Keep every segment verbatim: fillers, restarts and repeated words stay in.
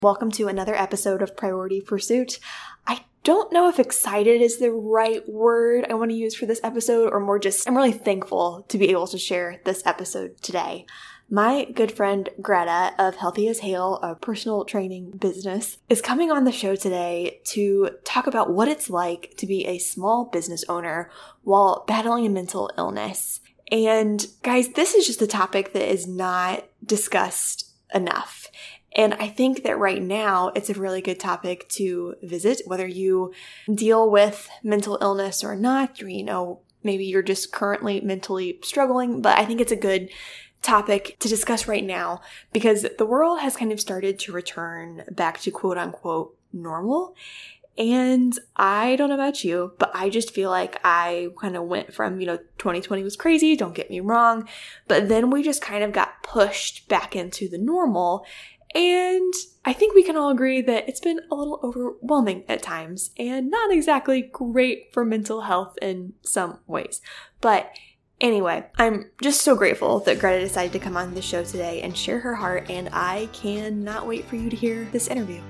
Welcome to another episode of Priority Pursuit. I don't know if excited is the right word I want to use for this episode, or more just I'm really thankful to be able to share this episode today. My good friend Greta of Healthy as Hale, a personal training business, is coming on the show today to talk about what it's like to be a small business owner while battling a mental illness. And guys, this is just a topic that is not discussed enough. And I think that right now it's a really good topic to visit, whether you deal with mental illness or not, or, you know, maybe you're just currently mentally struggling. But I think it's a good topic to discuss right now because the world has kind of started to return back to quote unquote normal. And I don't know about you, but I just feel like I kind of went from, you know, twenty twenty was crazy, don't get me wrong. But then we just kind of got pushed back into the normal. And I think we can all agree that it's been a little overwhelming at times and not exactly great for mental health in some ways. But anyway, I'm just so grateful that Greta decided to come on the show today and share her heart, and I cannot wait for you to hear this interview.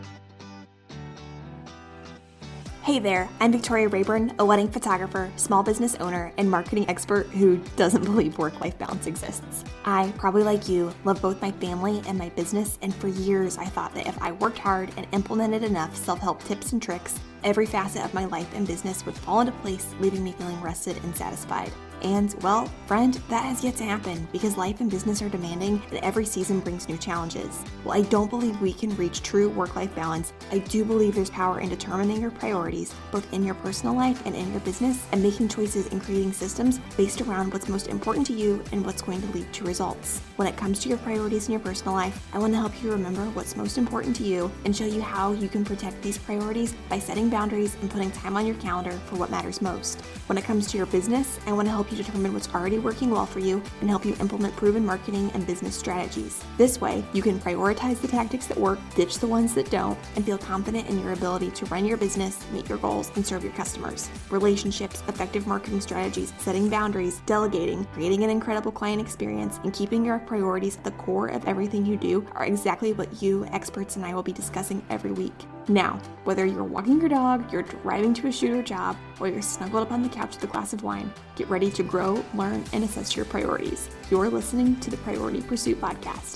Hey there, I'm Victoria Rayburn, a wedding photographer, small business owner, and marketing expert who doesn't believe work-life balance exists. I, probably like you, love both my family and my business, and for years I thought that if I worked hard and implemented enough self-help tips and tricks, every facet of my life and business would fall into place, leaving me feeling rested and satisfied. And, well, friend, that has yet to happen because life and business are demanding and every season brings new challenges. While I don't believe we can reach true work-life balance, I do believe there's power in determining your priorities, both in your personal life and in your business, and making choices and creating systems based around what's most important to you and what's going to lead to results. When it comes to your priorities in your personal life, I want to help you remember what's most important to you and show you how you can protect these priorities by setting boundaries and putting time on your calendar for what matters most. When it comes to your business, I want to help you determine what's already working well for you and help you implement proven marketing and business strategies. This way, you can prioritize the tactics that work, ditch the ones that don't, and feel confident in your ability to run your business, meet your goals, and serve your customers. Relationships, effective marketing strategies, setting boundaries, delegating, creating an incredible client experience, and keeping your priorities at the core of everything you do are exactly what you, experts, and I will be discussing every week. Now, whether you're walking your dog, you're driving to a shoot or job, or you're snuggled up on the couch with a glass of wine, get ready to grow, learn, and assess your priorities. You're listening to the Priority Pursuit Podcast.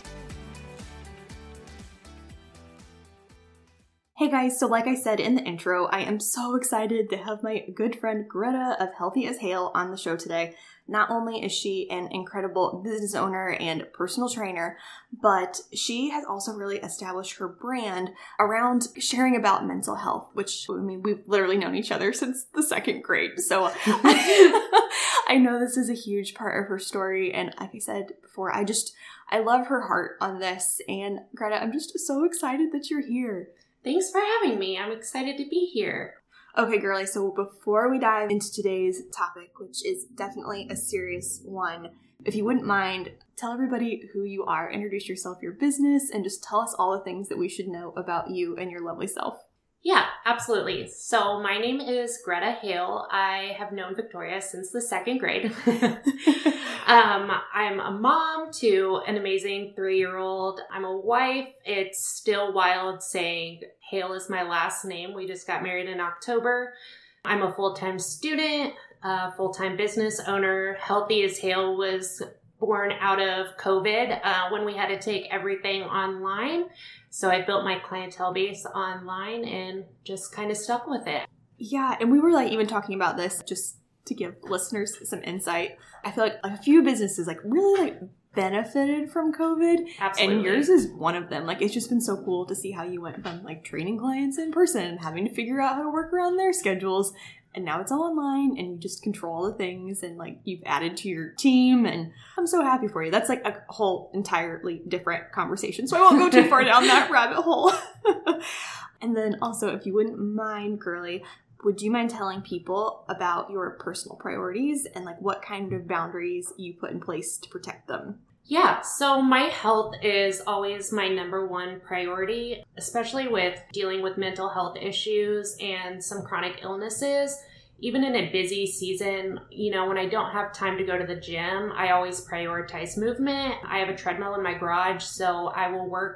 Hey guys, so like I said in the intro, I am so excited to have my good friend Greta of Healthy as Hale on the show today. Not only is she an incredible business owner and personal trainer, but she has also really established her brand around sharing about mental health, which, I mean, we've literally known each other since the second grade. So I know this is a huge part of her story. And like I said before, I just, I love her heart on this. And Greta, I'm just so excited that you're here. Thanks for having me. I'm excited to be here. Okay, girlie, so before we dive into today's topic, which is definitely a serious one, if you wouldn't mind, tell everybody who you are, introduce yourself, your business, and just tell us all the things that we should know about you and your lovely self. Yeah, absolutely. So my name is Greta Hale. I have known Victoria since the second grade. um, I'm a mom to an amazing three-year-old. I'm a wife. It's still wild saying Hale is my last name. We just got married in October. I'm a full-time student, a full-time business owner. Healthy as Hale was born out of COVID uh, when we had to take everything online. So I built my clientele base online and just kind of stuck with it. Yeah, and we were like even talking about this just to give listeners some insight. I feel like a few businesses like really like benefited from COVID. Absolutely. And yours is one of them. Like it's just been so cool to see how you went from like training clients in person and having to figure out how to work around their schedules. And now it's all online and you just control all the things and like you've added to your team and I'm so happy for you. That's like a whole entirely different conversation. So I won't go too far down that rabbit hole. And then also, if you wouldn't mind, girlie, would you mind telling people about your personal priorities and like what kind of boundaries you put in place to protect them? Yeah, so my health is always my number one priority, especially with dealing with mental health issues and some chronic illnesses. Even in a busy season, you know, when I don't have time to go to the gym, I always prioritize movement. I have a treadmill in my garage, so I will work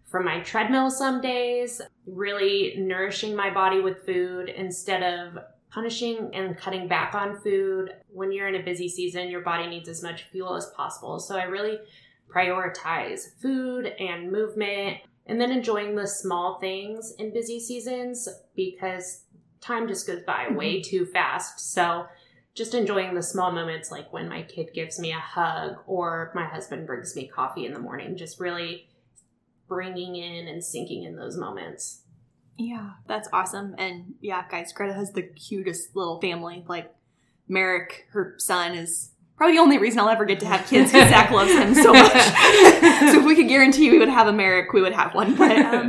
from my treadmill some days, really nourishing my body with food instead of punishing and cutting back on food. When you're in a busy season, your body needs as much fuel as possible. So I really prioritize food and movement, and then enjoying the small things in busy seasons because time just goes by way too fast. So just enjoying the small moments, like when my kid gives me a hug or my husband brings me coffee in the morning, just really bringing in and sinking in those moments. Yeah, that's awesome. And yeah, guys, Greta has the cutest little family. Like Merrick, her son, is probably the only reason I'll ever get to have kids because Zach loves him so much. So if we could guarantee we would have a Merrick, we would have one. But um,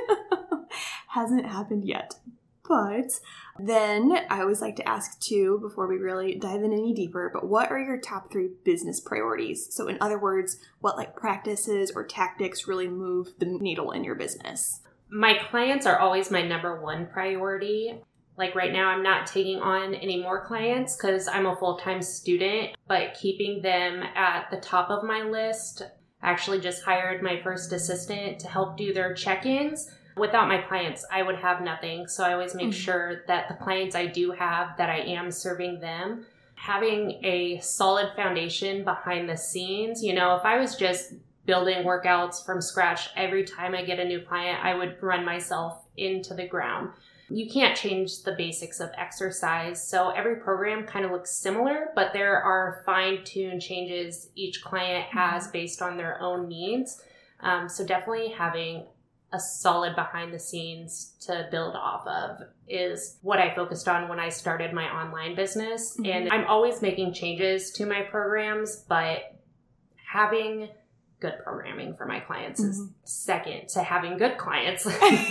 hasn't happened yet. But then I always like to ask too, before we really dive in any deeper, but what are your top three business priorities? So in other words, what like practices or tactics really move the needle in your business? My clients are always my number one priority. Like right now, I'm not taking on any more clients because I'm a full-time student, but keeping them at the top of my list. I actually just hired my first assistant to help do their check-ins. Without my clients, I would have nothing. So I always make mm-hmm. sure that the clients I do have, that I am serving them. Having a solid foundation behind the scenes. You know, if I was just building workouts from scratch every time I get a new client, I would run myself into the ground. You can't change the basics of exercise. So every program kind of looks similar, but there are fine-tuned changes each client has based on their own needs. Um, so definitely having a solid behind the scenes to build off of is what I focused on when I started my online business. Mm-hmm. And I'm always making changes to my programs, but having good programming for my clients mm-hmm. is second to having good clients.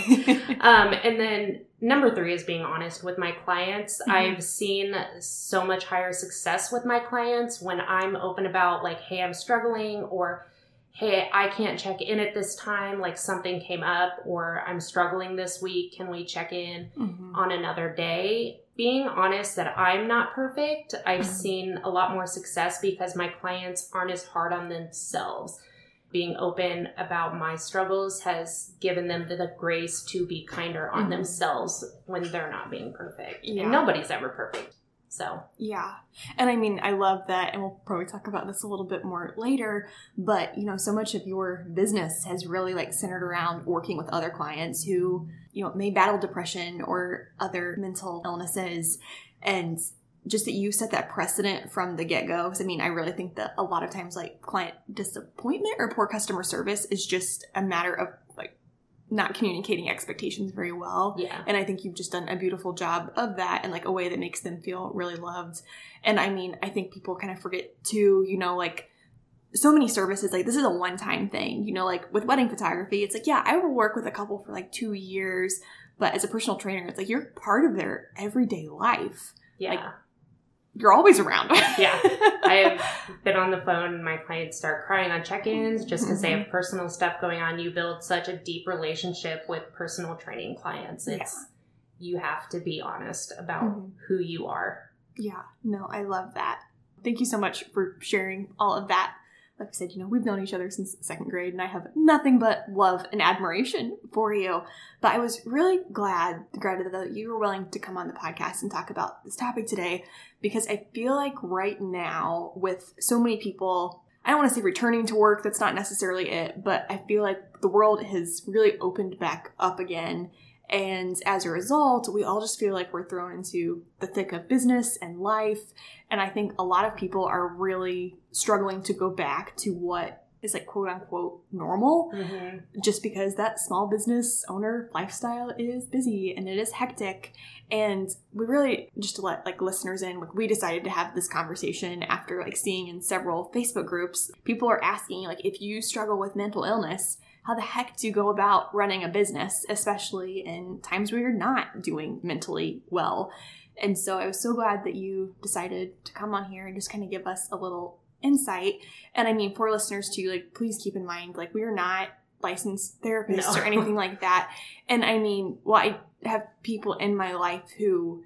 um, and then number three is being honest with my clients. Mm-hmm. I've seen so much higher success with my clients when I'm open about like, hey, I'm struggling, or hey, I can't check in at this time, like something came up, or I'm struggling this week. Can we check in mm-hmm. on another day? Being honest that I'm not perfect, I've mm-hmm. seen a lot more success because my clients aren't as hard on themselves. Being open about my struggles has given them the, the grace to be kinder on mm-hmm. themselves when they're not being perfect. Yeah. And nobody's ever perfect. So, yeah. And I mean, I love that. And we'll probably talk about this a little bit more later. But, you know, so much of your business has really like centered around working with other clients who, you know, may battle depression or other mental illnesses. And just that you set that precedent from the get-go. Because I mean, I really think that a lot of times like client disappointment or poor customer service is just a matter of like not communicating expectations very well. Yeah. And I think you've just done a beautiful job of that in like a way that makes them feel really loved. And I mean, I think people kind of forget too, you know, like so many services, like this is a one-time thing, you know, like with wedding photography, it's like, yeah, I will work with a couple for like two years, but as a personal trainer, it's like you're part of their everyday life. Yeah. Like, you're always around. Yeah. I've been on the phone and my clients start crying on check-ins just because mm-hmm. they have personal stuff going on. You build such a deep relationship with personal training clients. It's yeah. You have to be honest about mm-hmm. who you are. Yeah. No, I love that. Thank you so much for sharing all of that. Like I said, you know, we've known each other since second grade and I have nothing but love and admiration for you. But I was really glad, Greta, that you were willing to come on the podcast and talk about this topic today, because I feel like right now with so many people, I don't want to say returning to work, that's not necessarily it, but I feel like the world has really opened back up again. And as a result, we all just feel like we're thrown into the thick of business and life. And I think a lot of people are really struggling to go back to what is like quote unquote normal, mm-hmm. just because that small business owner lifestyle is busy and it is hectic. And we really, just to let like listeners in, like we decided to have this conversation after like seeing in several Facebook groups, people are asking like, if you struggle with mental illness, how the heck do you go about running a business, especially in times where you're not doing mentally well? And so I was so glad that you decided to come on here and just kind of give us a little insight. And I mean, for listeners too, like, please keep in mind, like, we are not licensed therapists no. or anything like that. And I mean, well, I have people in my life who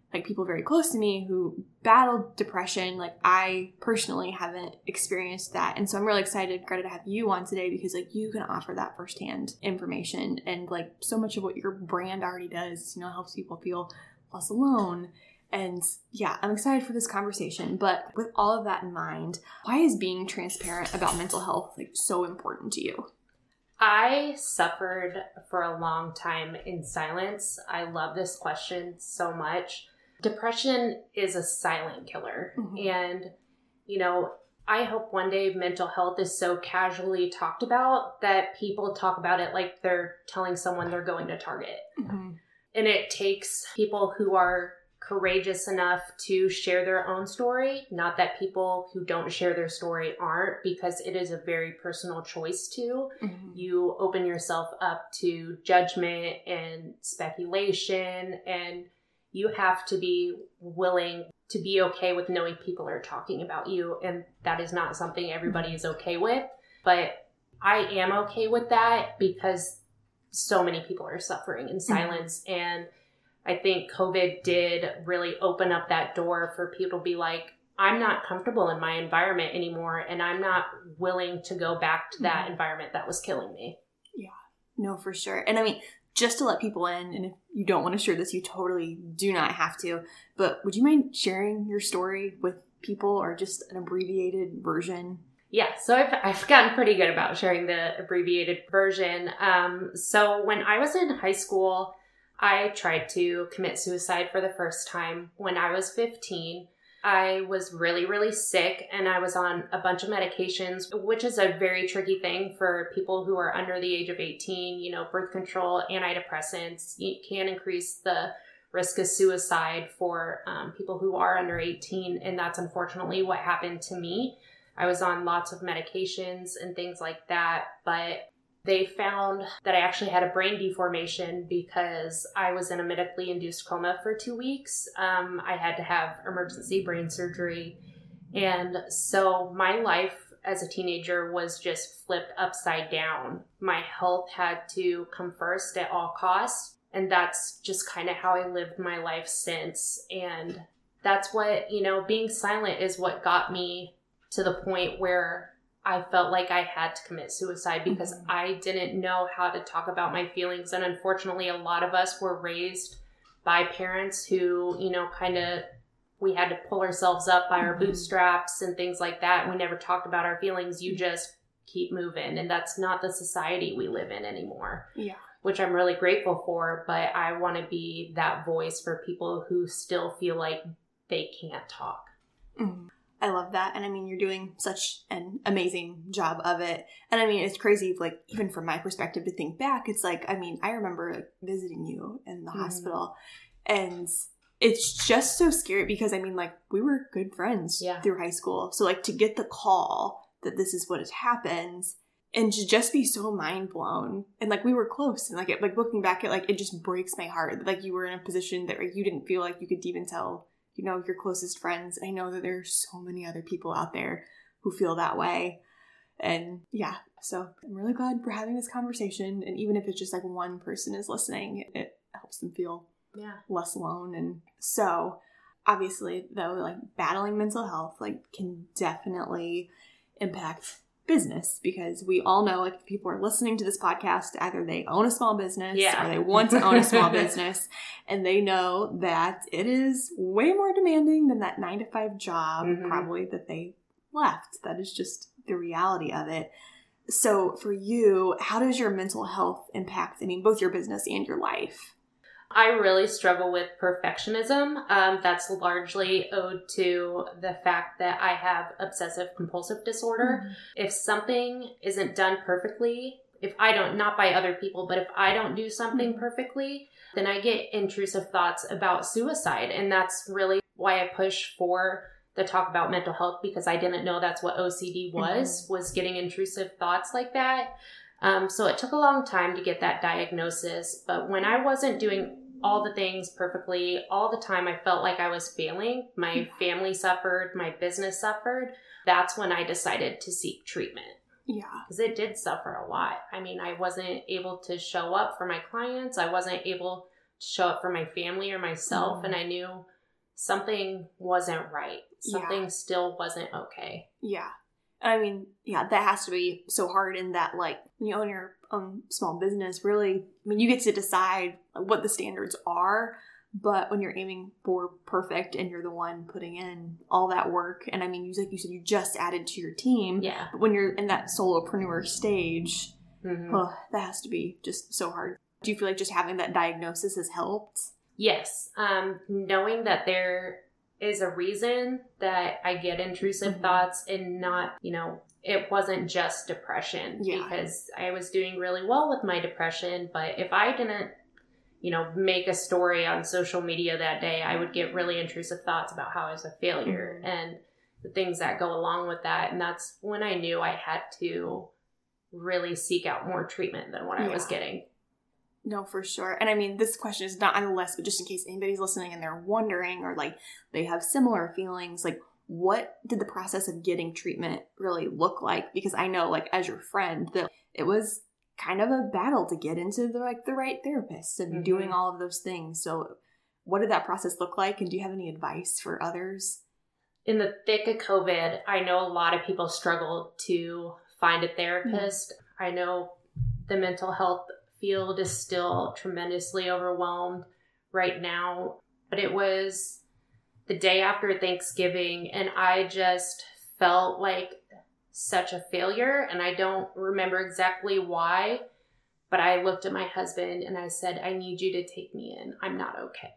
like people very close to me who battled depression. Like I personally haven't experienced that. And so I'm really excited, Greta, to have you on today because like you can offer that firsthand information. And like so much of what your brand already does, you know, helps people feel less alone. And yeah, I'm excited for this conversation. But with all of that in mind, why is being transparent about mental health like so important to you? I suffered for a long time in silence. I love this question so much. Depression is a silent killer. Mm-hmm. And, you know, I hope one day mental health is so casually talked about that people talk about it like they're telling someone they're going to Target. Mm-hmm. And it takes people who are courageous enough to share their own story. Not that people who don't share their story aren't, because it is a very personal choice too. Mm-hmm. You open yourself up to judgment and speculation, and you have to be willing to be okay with knowing people are talking about you. And that is not something everybody is okay with. But I am okay with that because so many people are suffering in silence. Mm-hmm. And I think COVID did really open up that door for people to be like, I'm not comfortable in my environment anymore, and I'm not willing to go back to that mm-hmm. environment that was killing me. Yeah, no, for sure. And I mean, just to let people in, and if you don't want to share this, you totally do not have to, but would you mind sharing your story with people or just an abbreviated version? Yeah, so I've, I've gotten pretty good about sharing the abbreviated version. Um, so when I was in high school, I tried to commit suicide for the first time when I was fifteen. I was really, really sick and I was on a bunch of medications, which is a very tricky thing for people who are under the age of eighteen. You know, birth control, antidepressants can increase the risk of suicide for um, people who are under eighteen. And that's unfortunately what happened to me. I was on lots of medications and things like that, but they found that I actually had a brain deformation because I was in a medically induced coma for two weeks. Um, I had to have emergency brain surgery. And so my life as a teenager was just flipped upside down. My health had to come first at all costs. And that's just kind of how I lived my life since. And that's what, you know, being silent is what got me to the point where I felt like I had to commit suicide because mm-hmm. I didn't know how to talk about my feelings. And unfortunately, a lot of us were raised by parents who, you know, kind of, we had to pull ourselves up by mm-hmm. our bootstraps and things like that. We never talked about our feelings. You just keep moving. And that's not the society we live in anymore. Yeah. Which I'm really grateful for. But I want to be that voice for people who still feel like they can't talk. Mm-hmm. I love that. And I mean, you're doing such an amazing job of it. And I mean, it's crazy, like, even from my perspective to think back, it's like, I mean, I remember like, visiting you in the mm. hospital and it's just so scary because I mean, like, we were good friends yeah. through high school. So like to get the call that this is what has happened and to just be so mind blown and like we were close and like, it, like looking back at like, it just breaks my heart. Like you were in a position that like, you didn't feel like you could even tell you know, your closest friends. I know that there are so many other people out there who feel that way. And yeah, so I'm really glad we're having this conversation. And even if it's just like one person is listening, it helps them feel yeah. less alone. And so obviously though, like battling mental health, like can definitely impact business because we all know like if people are listening to this podcast, either they own a small business yeah. or they want to own a small business and they know that it is way more demanding than that nine to five job mm-hmm. probably that they left. That is just the reality of it. So for you, how does your mental health impact, I mean, both your business and your life? I really struggle with perfectionism. Um, that's largely owed to the fact that I have obsessive compulsive disorder. Mm-hmm. If something isn't done perfectly, if I don't, not by other people, but if I don't do something mm-hmm. perfectly, then I get intrusive thoughts about suicide. And that's really why I push for the talk about mental health because I didn't know that's what O C D was, mm-hmm. was getting intrusive thoughts like that. Um, so it took a long time to get that diagnosis, but when I wasn't doing all the things perfectly, all the time I felt like I was failing. My family suffered, my business suffered. That's when I decided to seek treatment. Yeah. Because it did suffer a lot. I mean, I wasn't able to show up for my clients. I wasn't able to show up for my family or myself. Mm. And I knew something wasn't right. Something Yeah. still wasn't okay. Yeah. I mean, yeah, that has to be so hard in that, like, when you own your own small business, really, I mean, you get to decide what the standards are, but when you're aiming for perfect and you're the one putting in all that work, and I mean, you, like you said, you just added to your team, Yeah. but when you're in that solopreneur stage, Mm-hmm. oh, that has to be just so hard. Do you feel like just having that diagnosis has helped? Yes. Um, knowing that there is a reason that I get intrusive Mhm. thoughts and not, you know, it wasn't just depression Yeah. because I was doing really well with my depression. But if I didn't, you know, make a story on social media that day, I would get really intrusive thoughts about how I was a failure Mhm. and the things that go along with that. And that's when I knew I had to really seek out more treatment than what I was Yeah. getting. No, for sure. And I mean, this question is not on the list, but just in case anybody's listening and they're wondering or like they have similar feelings, like what did the process of getting treatment really look like? Because I know, like, as your friend, that it was kind of a battle to get into the like the right therapist and Mhm. doing all of those things. So what did that process look like? And do you have any advice for others? In the thick of COVID, I know a lot of people struggle to find a therapist. Mm-hmm. I know the mental health field is still tremendously overwhelmed right now, but it was the day after Thanksgiving and I just felt like such a failure, and I don't remember exactly why, but I looked at my husband and I said, I need you to take me in. I'm not okay.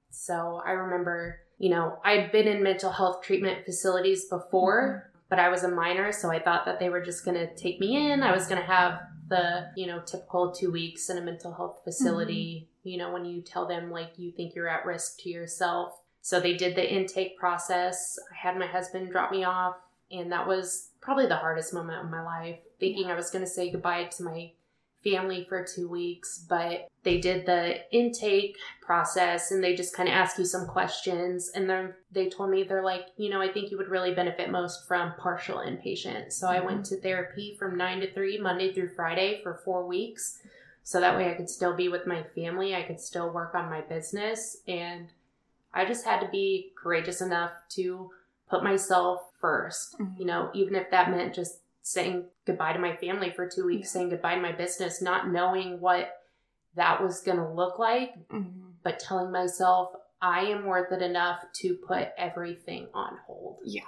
So I remember, you know, I'd been in mental health treatment facilities before, mm-hmm. but I was a minor, so I thought that they were just going to take me in. I was going to have the, you know, typical two weeks in a mental health facility, mm-hmm. you know, when you tell them, like, you think you're at risk to yourself. So they did the intake process. I had my husband drop me off, and that was probably the hardest moment of my life, thinking I was going to say goodbye to my family for two weeks, but they did the intake process and they just kind of ask you some questions. And then they told me, they're like, you know, I think you would really benefit most from partial inpatient. So mm-hmm. I went to therapy from nine to three, Monday through Friday for four weeks. So that way I could still be with my family. I could still work on my business. And I just had to be courageous enough to put myself first, mm-hmm. you know, even if that meant just saying goodbye to my family for two weeks, saying goodbye to my business, not knowing what that was going to look like, mm-hmm. but telling myself I am worth it enough to put everything on hold. Yeah,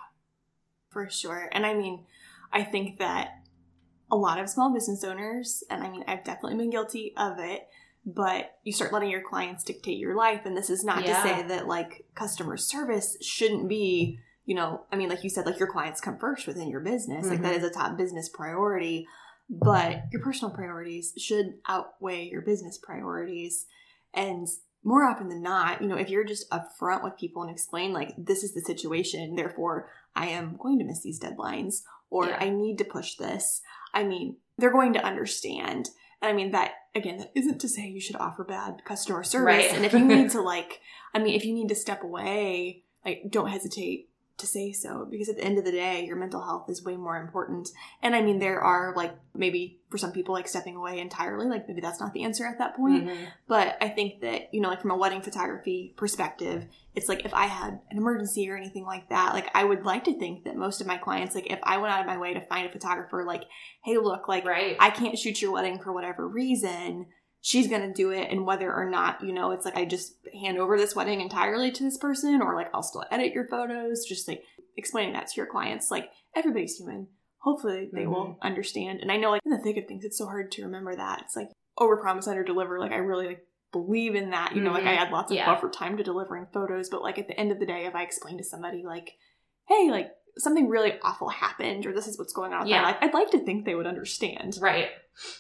for sure. And I mean, I think that a lot of small business owners, and I mean, I've definitely been guilty of it, but you start letting your clients dictate your life. And this is not yeah. to say that like customer service shouldn't be, you know, I mean, like you said, like your clients come first within your business. Mm-hmm. Like that is a top business priority, but your personal priorities should outweigh your business priorities. And more often than not, you know, if you're just upfront with people and explain like, this is the situation, therefore I am going to miss these deadlines, or yeah. I need to push this. I mean, they're going to understand. And I mean, that, again, that isn't to say you should offer bad customer service. Right. And if you need to like, I mean, if you need to step away, like don't hesitate to say so, because at the end of the day, your mental health is way more important. And I mean, there are like maybe for some people like stepping away entirely, like maybe that's not the answer at that point. Mm-hmm. But I think that, you know, like from a wedding photography perspective, it's like if I had an emergency or anything like that, like I would like to think that most of my clients, like if I went out of my way to find a photographer, like, hey, look, like right. I can't shoot your wedding for whatever reason, she's going to do it. And whether or not, you know, it's like I just hand over this wedding entirely to this person, or like I'll still edit your photos, just like explaining that to your clients. Like everybody's human. Hopefully they mm-hmm. will understand. And I know like in the thick of things, it's so hard to remember that. It's like overpromise, underdeliver. Like I really like believe in that. You know, mm-hmm. like I had lots of yeah. buffer time to delivering photos, but like at the end of the day, if I explain to somebody like, hey, like something really awful happened, or this is what's going on with yeah. my life, I'd like to think they would understand. Right.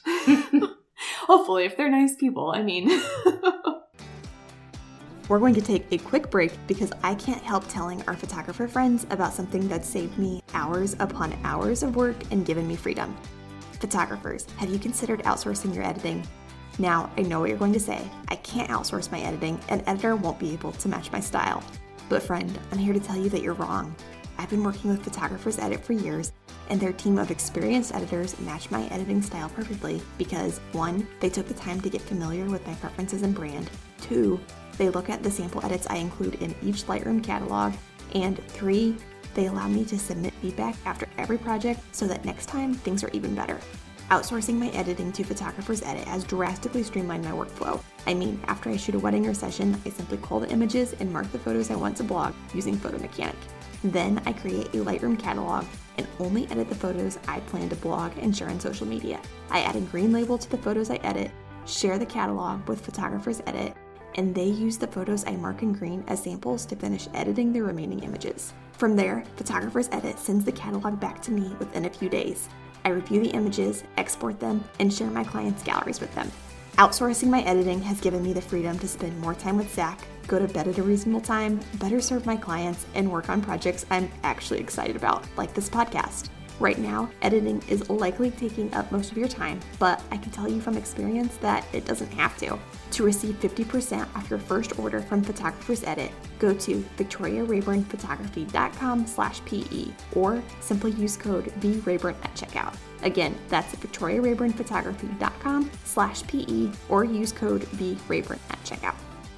Hopefully, if they're nice people, I mean. We're going to take a quick break because I can't help telling our photographer friends about something that saved me hours upon hours of work and given me freedom. Photographers, have you considered outsourcing your editing? Now, I know what you're going to say. I can't outsource my editing. An editor won't be able to match my style. But friend, I'm here to tell you that you're wrong. I've been working with Photographers Edit for years, and their team of experienced editors match my editing style perfectly because, one, they took the time to get familiar with my preferences and brand. Two, they look at the sample edits I include in each Lightroom catalog. And three, they allow me to submit feedback after every project so that next time things are even better. Outsourcing my editing to Photographer's Edit has drastically streamlined my workflow. I mean, after I shoot a wedding or session, I simply cull the images and mark the photos I want to blog using Photomechanic. Then I create a Lightroom catalog and only edit the photos I plan to blog and share on social media. I add a green label to the photos I edit, share the catalog with Photographer's Edit, and they use the photos I mark in green as samples to finish editing the remaining images. From there, Photographer's Edit sends the catalog back to me within a few days. I review the images, export them, and share my clients' galleries with them. Outsourcing my editing has given me the freedom to spend more time with Zach, go to bed at a reasonable time, better serve my clients, and work on projects I'm actually excited about, like this podcast. Right now, editing is likely taking up most of your time, but I can tell you from experience that it doesn't have to. To receive fifty percent off your first order from Photographer's Edit, go to victoria rayburn photography dot com slash P E or simply use code V Rayburn at checkout. Again, that's victoria rayburn photography dot com slash P E or use code V Rayburn at checkout.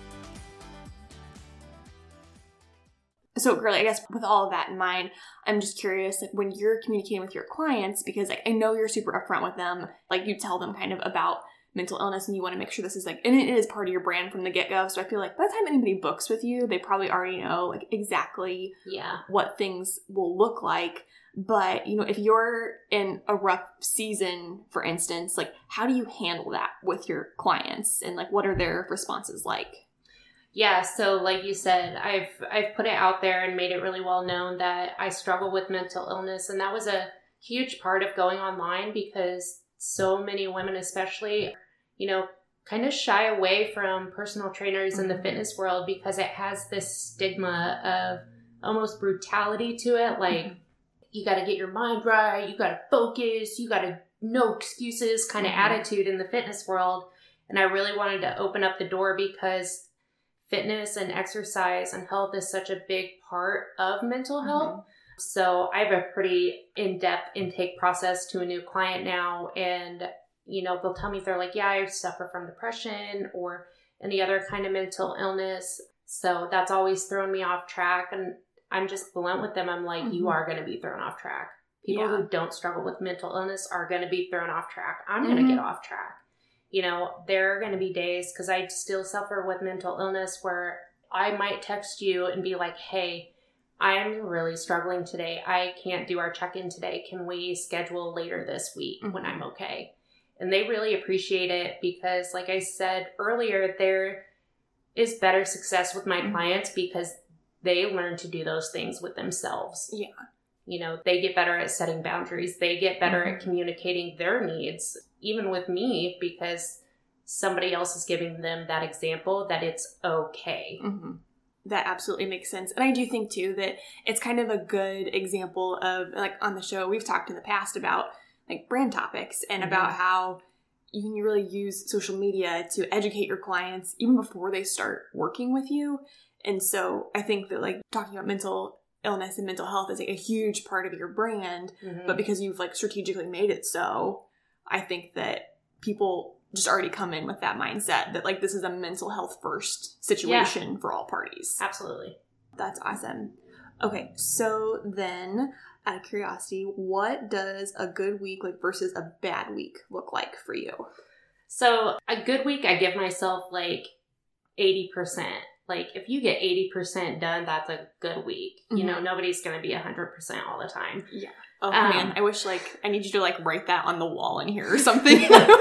So, Girly, I guess with all of that in mind, I'm just curious, like, when you're communicating with your clients, because like, I know you're super upfront with them, like you tell them kind of about mental illness and you want to make sure this is like, and it is part of your brand from the get-go. So I feel like by the time anybody books with you, they probably already know like exactly yeah. what things will look like. But, you know, if you're in a rough season, for instance, like how do you handle that with your clients and like what are their responses like? Yeah, so like you said, I've I've put it out there and made it really well known that I struggle with mental illness, and that was a huge part of going online because so many women especially, you know, kind of shy away from personal trainers mm-hmm. in the fitness world because it has this stigma of almost brutality to it, like mm-hmm. you got to get your mind right, you got to focus, you got to no excuses kind of mm-hmm. attitude in the fitness world. And I really wanted to open up the door because fitness and exercise and health is such a big part of mental health. Mm-hmm. So I have a pretty in-depth intake process to a new client now. And, you know, they'll tell me, they're like, yeah, I suffer from depression or any other kind of mental illness. So that's always thrown me off track. And I'm just blunt with them. I'm like, mm-hmm. you are going to be thrown off track. People yeah. who don't struggle with mental illness are going to be thrown off track. I'm mm-hmm. going to get off track. You know, there are going to be days, because I still suffer with mental illness, where I might text you and be like, hey, I'm really struggling today. I can't do our check-in today. Can we schedule later this week mm-hmm. when I'm okay? And they really appreciate it because, like I said earlier, there is better success with my mm-hmm. clients because they learn to do those things with themselves. Yeah. You know, they get better at setting boundaries. They get better mm-hmm. at communicating their needs, even with me, because somebody else is giving them that example that it's okay. Mm-hmm. That absolutely makes sense. And I do think, too, that it's kind of a good example of, like, on the show, we've talked in the past about, like, brand topics and mm-hmm. about how you can really use social media to educate your clients even before they start working with you. And so I think that, like, talking about mental illness and mental health is like a huge part of your brand, mm-hmm. but because you've like strategically made it so, I think that people just already come in with that mindset that like this is a mental health first situation yeah. for all parties. Absolutely. That's awesome. Okay, so then out of curiosity, what does a good week like versus a bad week look like for you? So a good week, I give myself like eighty percent. Like, if you get eighty percent done, that's a good week. You mm-hmm. know, nobody's going to be one hundred percent all the time. Yeah. Oh, um, man. I wish, like, I need you to, like, write that on the wall in here or something.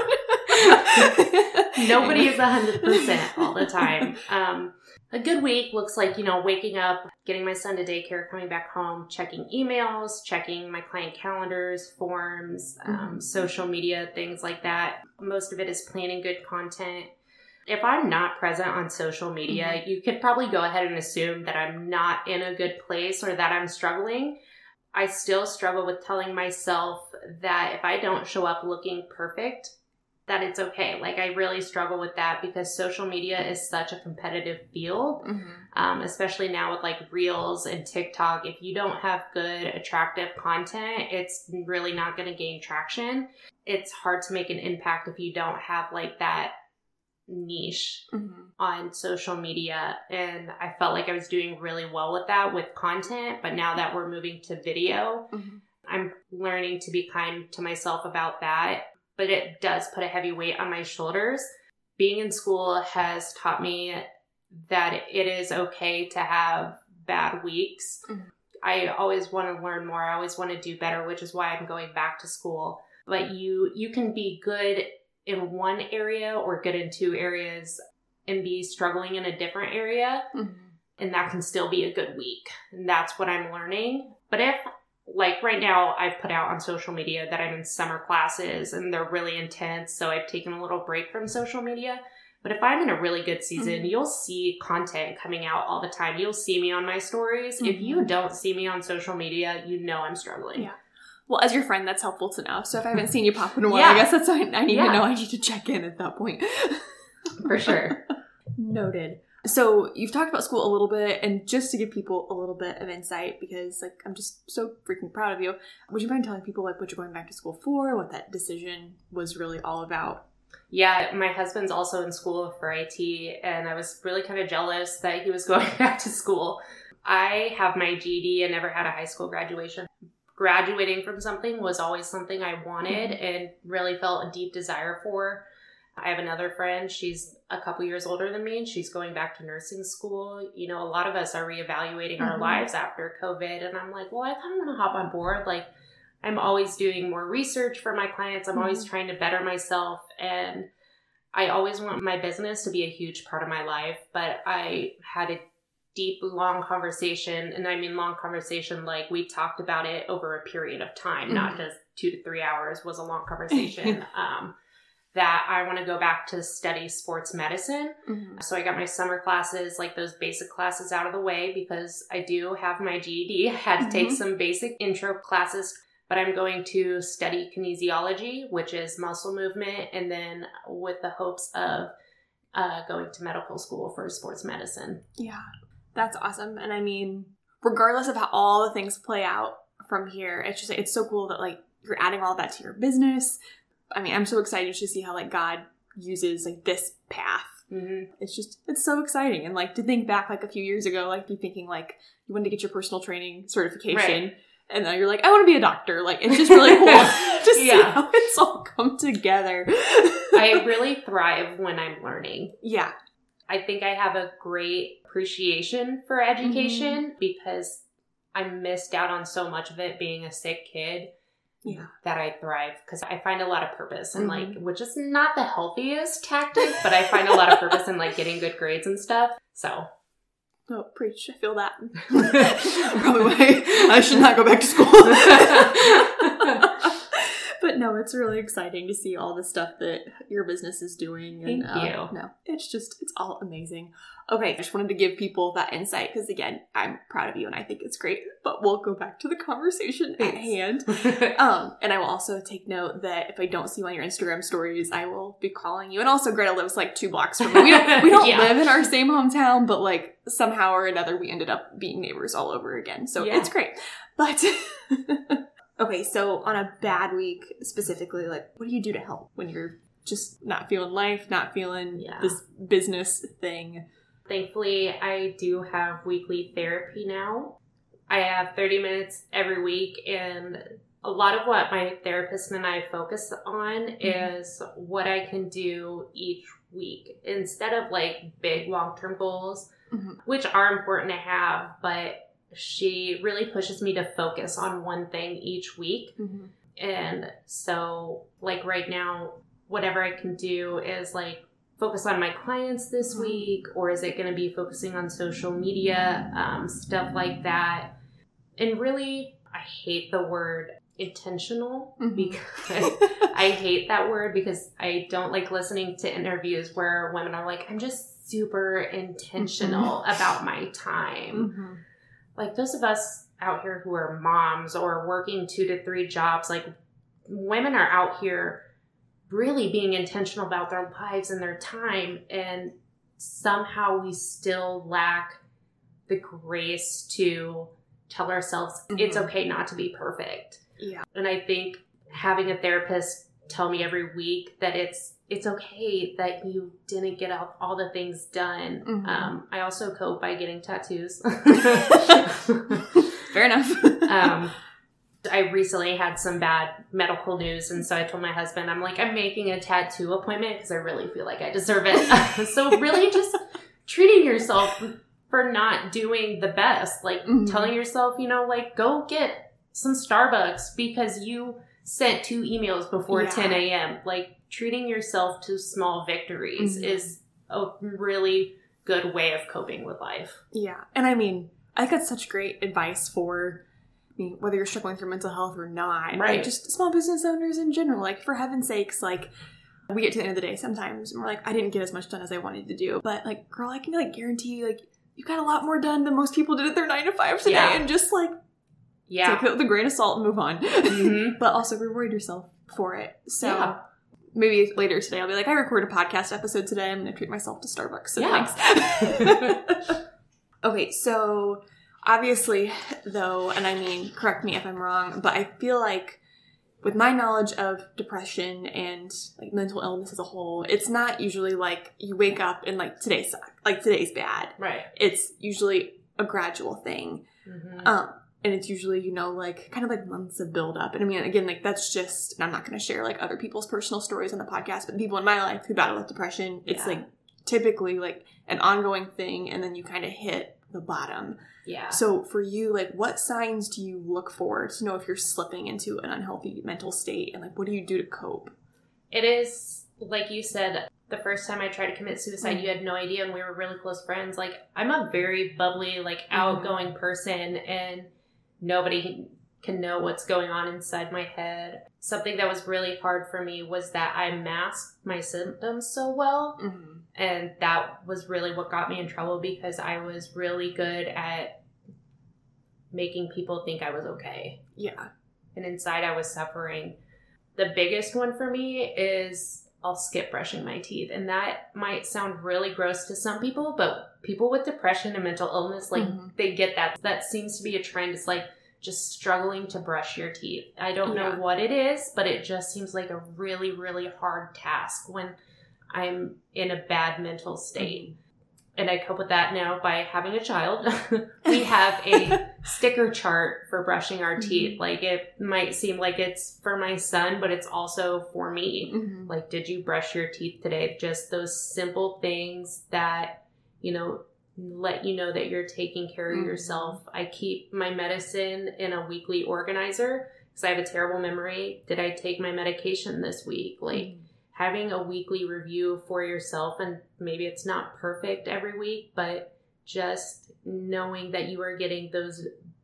Nobody is one hundred percent all the time. Um, a good week looks like, you know, waking up, getting my son to daycare, coming back home, checking emails, checking my client calendars, forms, mm-hmm. um, social media, things like that. Most of it is planning good content. If I'm not present on social media, mm-hmm. you could probably go ahead and assume that I'm not in a good place or that I'm struggling. I still struggle with telling myself that if I don't show up looking perfect, that it's okay. Like, I really struggle with that because social media is such a competitive field, mm-hmm. um, especially now with like Reels and TikTok. If you don't have good, attractive content, it's really not going to gain traction. It's hard to make an impact if you don't have like that niche Mm-hmm. on social media, and I felt like I was doing really well with that with content. But now that we're moving to video, Mm-hmm. I'm learning to be kind to myself about that. But it does put a heavy weight on my shoulders. Being in school has taught me that it is okay to have bad weeks. Mm-hmm. I always want to learn more. I always want to do better, which is why I'm going back to school. But you you can be good in one area or good in two areas and be struggling in a different area. Mm-hmm. And that can still be a good week. And that's what I'm learning. But if, like right now, I've put out on social media that I'm in summer classes and they're really intense. So I've taken a little break from social media. But if I'm in a really good season, mm-hmm. you'll see content coming out all the time. You'll see me on my stories. Mm-hmm. If you don't see me on social media, you know I'm struggling. Yeah. Well, as your friend, that's helpful to know. So if I haven't seen you pop in a while, yeah. I guess that's why I need yeah. to know. I need to check in at that point. For sure. Noted. So you've talked about school a little bit, and just to give people a little bit of insight, because like I'm just so freaking proud of you, would you mind telling people like what you're going back to school for, what that decision was really all about? Yeah, my husband's also in school for I T, and I was really kind of jealous that he was going back to school. I have my G E D and never had a high school graduation. Graduating from something was always something I wanted mm-hmm. and really felt a deep desire for. I have another friend, she's a couple years older than me, and she's going back to nursing school. You know, a lot of us are reevaluating mm-hmm. our lives after COVID, and I'm like, well, I kind of want to hop on board. Like, I'm always doing more research for my clients. I'm mm-hmm. always trying to better myself, and I always want my business to be a huge part of my life. But I had a deep, long conversation, and I mean long conversation, like we talked about it over a period of time, mm-hmm. not just two to three hours was a long conversation. um, that I want to go back to study sports medicine. Mm-hmm. So I got my summer classes, like those basic classes out of the way, because I do have my G E D. I had to mm-hmm. take some basic intro classes, but I'm going to study kinesiology, which is muscle movement, and then with the hopes of uh, going to medical school for sports medicine. Yeah, that's awesome. And I mean, regardless of how all the things play out from here, it's just, it's so cool that like you're adding all that to your business. I mean, I'm so excited to see how like God uses like this path. Mm-hmm. It's just, it's so exciting. And like to think back like a few years ago, like you thinking like you wanted to get your personal training certification. Right. And now you're like, I want to be a doctor. Like, it's just really cool to see yeah. how it's all come together. I really thrive when I'm learning. Yeah. I think I have a great appreciation for education mm-hmm. because I missed out on so much of it being a sick kid. Yeah, that I thrive because I find a lot of purpose in mm-hmm. like, which is not the healthiest tactic, but I find a lot of purpose in like getting good grades and stuff. So, oh, preach! I feel that. Probably why I should not go back to school. But no, it's really exciting to see all the stuff that your business is doing. And, Thank you. Uh, no, it's just, it's all amazing. Okay, I just wanted to give people that insight because, again, I'm proud of you and I think it's great. But we'll go back to the conversation Thanks. At hand. um, and I will also take note that if I don't see you on your Instagram stories, I will be calling you. And also, Greta lives like two blocks from me. We don't, we don't yeah. live in our same hometown, but like somehow or another, we ended up being neighbors all over again. So yeah. it's great. But... Okay, so on a bad week specifically, like, what do you do to help when you're just not feeling life, not feeling yeah. this business thing? Thankfully, I do have weekly therapy now. I have thirty minutes every week, and a lot of what my therapist and I focus on mm-hmm. is what I can do each week instead of, like, big long-term goals, mm-hmm. which are important to have, but... she really pushes me to focus on one thing each week. Mm-hmm. And so like right now, whatever I can do is like focus on my clients this mm-hmm. week, or is it going to be focusing on social media, um, stuff like that. And really, I hate the word intentional mm-hmm. because I hate that word because I don't like listening to interviews where women are like, I'm just super intentional mm-hmm. about my time. Mm-hmm. Like those of us out here who are moms or working two to three jobs, like women are out here really being intentional about their lives and their time. And somehow we still lack the grace to tell ourselves mm-hmm. it's okay not to be perfect. Yeah. And I think having a therapist tell me every week that it's it's okay that you didn't get all, all the things done. Mm-hmm. Um, I also cope by getting tattoos. Fair enough. um, I recently had some bad medical news, and so I told my husband, I'm like, I'm making a tattoo appointment because I really feel like I deserve it. So really just treating yourself for not doing the best. Like mm-hmm. telling yourself, you know, like, go get some Starbucks because you sent two emails before yeah. ten a.m. Like, treating yourself to small victories mm-hmm. is a really good way of coping with life. Yeah. And I mean, I think that's such great advice for, I mean, whether you're struggling through mental health or not. Right. Like, just small business owners in general. Like, for heaven's sakes, like, we get to the end of the day sometimes and we're like, I didn't get as much done as I wanted to do. But, like, girl, I can, like, guarantee you, like, you got a lot more done than most people did at their nine to five today. Yeah. And just, like, yeah. take it with a grain of salt and move on. Mm-hmm. But also reward yourself for it. So... Yeah. Maybe later today I'll be like, I recorded a podcast episode today. I'm going to treat myself to Starbucks. So yeah. thanks. Okay, so obviously, though, and I mean, correct me if I'm wrong, but I feel like with my knowledge of depression and like mental illness as a whole, it's not usually like you wake up and like today sucks, like today's bad. Right. It's usually a gradual thing. Mm-hmm. Um, And it's usually, you know, like, kind of like months of build up. And I mean, again, like, that's just, and I'm not going to share, like, other people's personal stories on the podcast, but the people in my life who battle with depression, it's, yeah. like, typically, like, an ongoing thing, and then you kind of hit the bottom. Yeah. So, for you, like, what signs do you look for to know if you're slipping into an unhealthy mental state? And, like, what do you do to cope? It is, like you said, the first time I tried to commit suicide, mm-hmm. you had no idea, and we were really close friends. Like, I'm a very bubbly, like, outgoing mm-hmm. person, and nobody can know what's going on inside my head. Something that was really hard for me was that I masked my symptoms so well. Mm-hmm. And that was really what got me in trouble because I was really good at making people think I was okay. Yeah. And inside I was suffering. The biggest one for me is I'll skip brushing my teeth. And that might sound really gross to some people, but people with depression and mental illness, like, mm-hmm. they get that. That seems to be a trend. It's like just struggling to brush your teeth. I don't yeah. know what it is, but it just seems like a really, really hard task when I'm in a bad mental state. Mm-hmm. And I cope with that now by having a child. We have a sticker chart for brushing our teeth. Mm-hmm. Like, it might seem like it's for my son, but it's also for me. Mm-hmm. Like, did you brush your teeth today? Just those simple things that, you know, let you know that you're taking care of mm-hmm. yourself. I keep my medicine in a weekly organizer because I have a terrible memory. Did I take my medication this week? Like, mm-hmm. having a weekly review for yourself, and maybe it's not perfect every week, but just knowing that you are getting those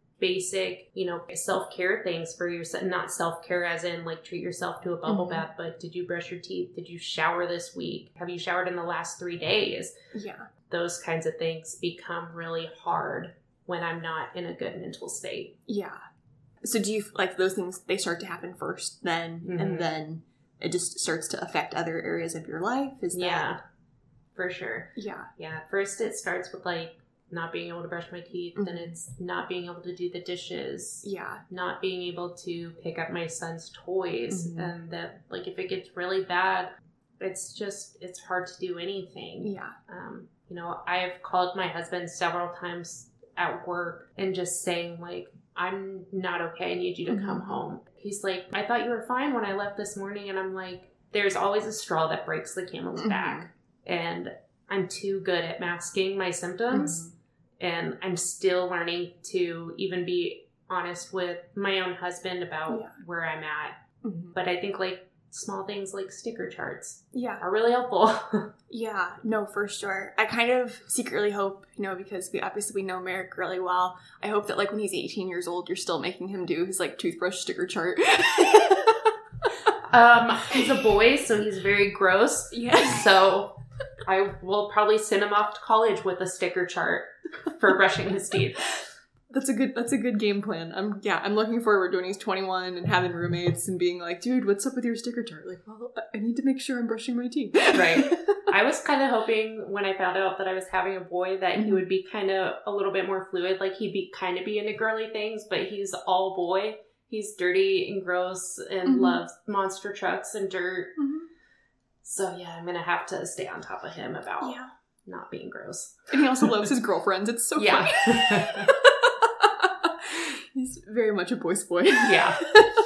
basic, you know, self-care things for yourself, not self-care as in like treat yourself to a bubble mm-hmm. bath, but did you brush your teeth? Did you shower this week? Have you showered in the last three days? Yeah. Those kinds of things become really hard when I'm not in a good mental state. Yeah. So do you, like, those things, they start to happen first then, mm-hmm. and then it just starts to affect other areas of your life? Is that... Yeah, for sure. Yeah. Yeah. First it starts with, like, not being able to brush my teeth. Mm-hmm. Then it's not being able to do the dishes. Yeah. Not being able to pick up my son's toys. Mm-hmm. And that, like, if it gets really bad, it's just, it's hard to do anything. Yeah. Um, you know, I have called my husband several times at work and just saying, like, I'm not okay. I need you to mm-hmm. come home. He's like, I thought you were fine when I left this morning. And I'm like, there's always a straw that breaks the camel's mm-hmm. back. And I'm too good at masking my symptoms. Mm-hmm. And I'm still learning to even be honest with my own husband about yeah. where I'm at. Mm-hmm. But I think, like, small things like sticker charts yeah. are really helpful. Yeah, no, for sure. I kind of secretly hope, you know, because we obviously we know Merrick really well. I hope that, like, when he's eighteen years old, you're still making him do his, like, toothbrush sticker chart. um, he's a boy, so he's very gross. Yeah. So I will probably send him off to college with a sticker chart for brushing his teeth. That's a good, that's a good game plan. I'm, yeah, I'm looking forward to when he's twenty-one and having roommates and being like, dude, what's up with your sticker chart? Like, well, I need to make sure I'm brushing my teeth. Right. I was kind of hoping when I found out that I was having a boy that he would be kind of a little bit more fluid. Like, he'd be kind of be into girly things, but he's all boy. He's dirty and gross and mm-hmm. loves monster trucks and dirt. Mm-hmm. So yeah, I'm going to have to stay on top of him about Yeah. not being gross. And he also loves his girlfriends. It's so Yeah. funny. He's very much a boy's boy. Yeah.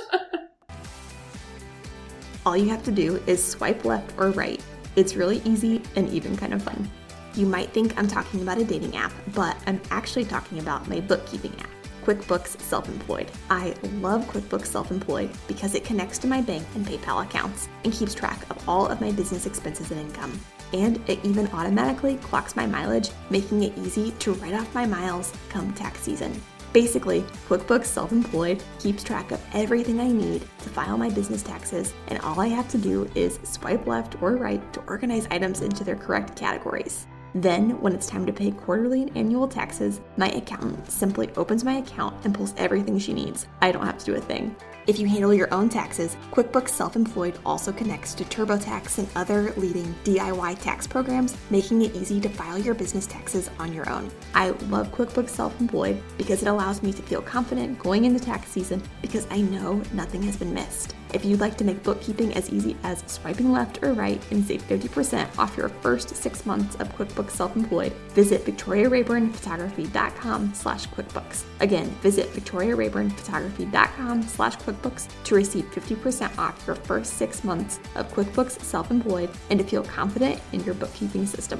All you have to do is swipe left or right. It's really easy and even kind of fun. You might think I'm talking about a dating app, but I'm actually talking about my bookkeeping app, QuickBooks Self-Employed. I love QuickBooks Self-Employed because it connects to my bank and PayPal accounts and keeps track of all of my business expenses and income. And it even automatically clocks my mileage, making it easy to write off my miles come tax season. Basically, QuickBooks Self-Employed keeps track of everything I need to file my business taxes, and all I have to do is swipe left or right to organize items into their correct categories. Then, when it's time to pay quarterly and annual taxes, my accountant simply opens my account and pulls everything she needs. I don't have to do a thing. If you handle your own taxes, QuickBooks Self-Employed also connects to TurboTax and other leading D I Y tax programs, making it easy to file your business taxes on your own. I love QuickBooks Self-Employed because it allows me to feel confident going into tax season because I know nothing has been missed. If you'd like to make bookkeeping as easy as swiping left or right and save fifty percent off your first six months of QuickBooks Self-Employed, visit victoria rayburn photography dot com slash QuickBooks. Again, visit victoria rayburn photography dot com slash QuickBooks to receive fifty percent off your first six months of QuickBooks Self-Employed and to feel confident in your bookkeeping system.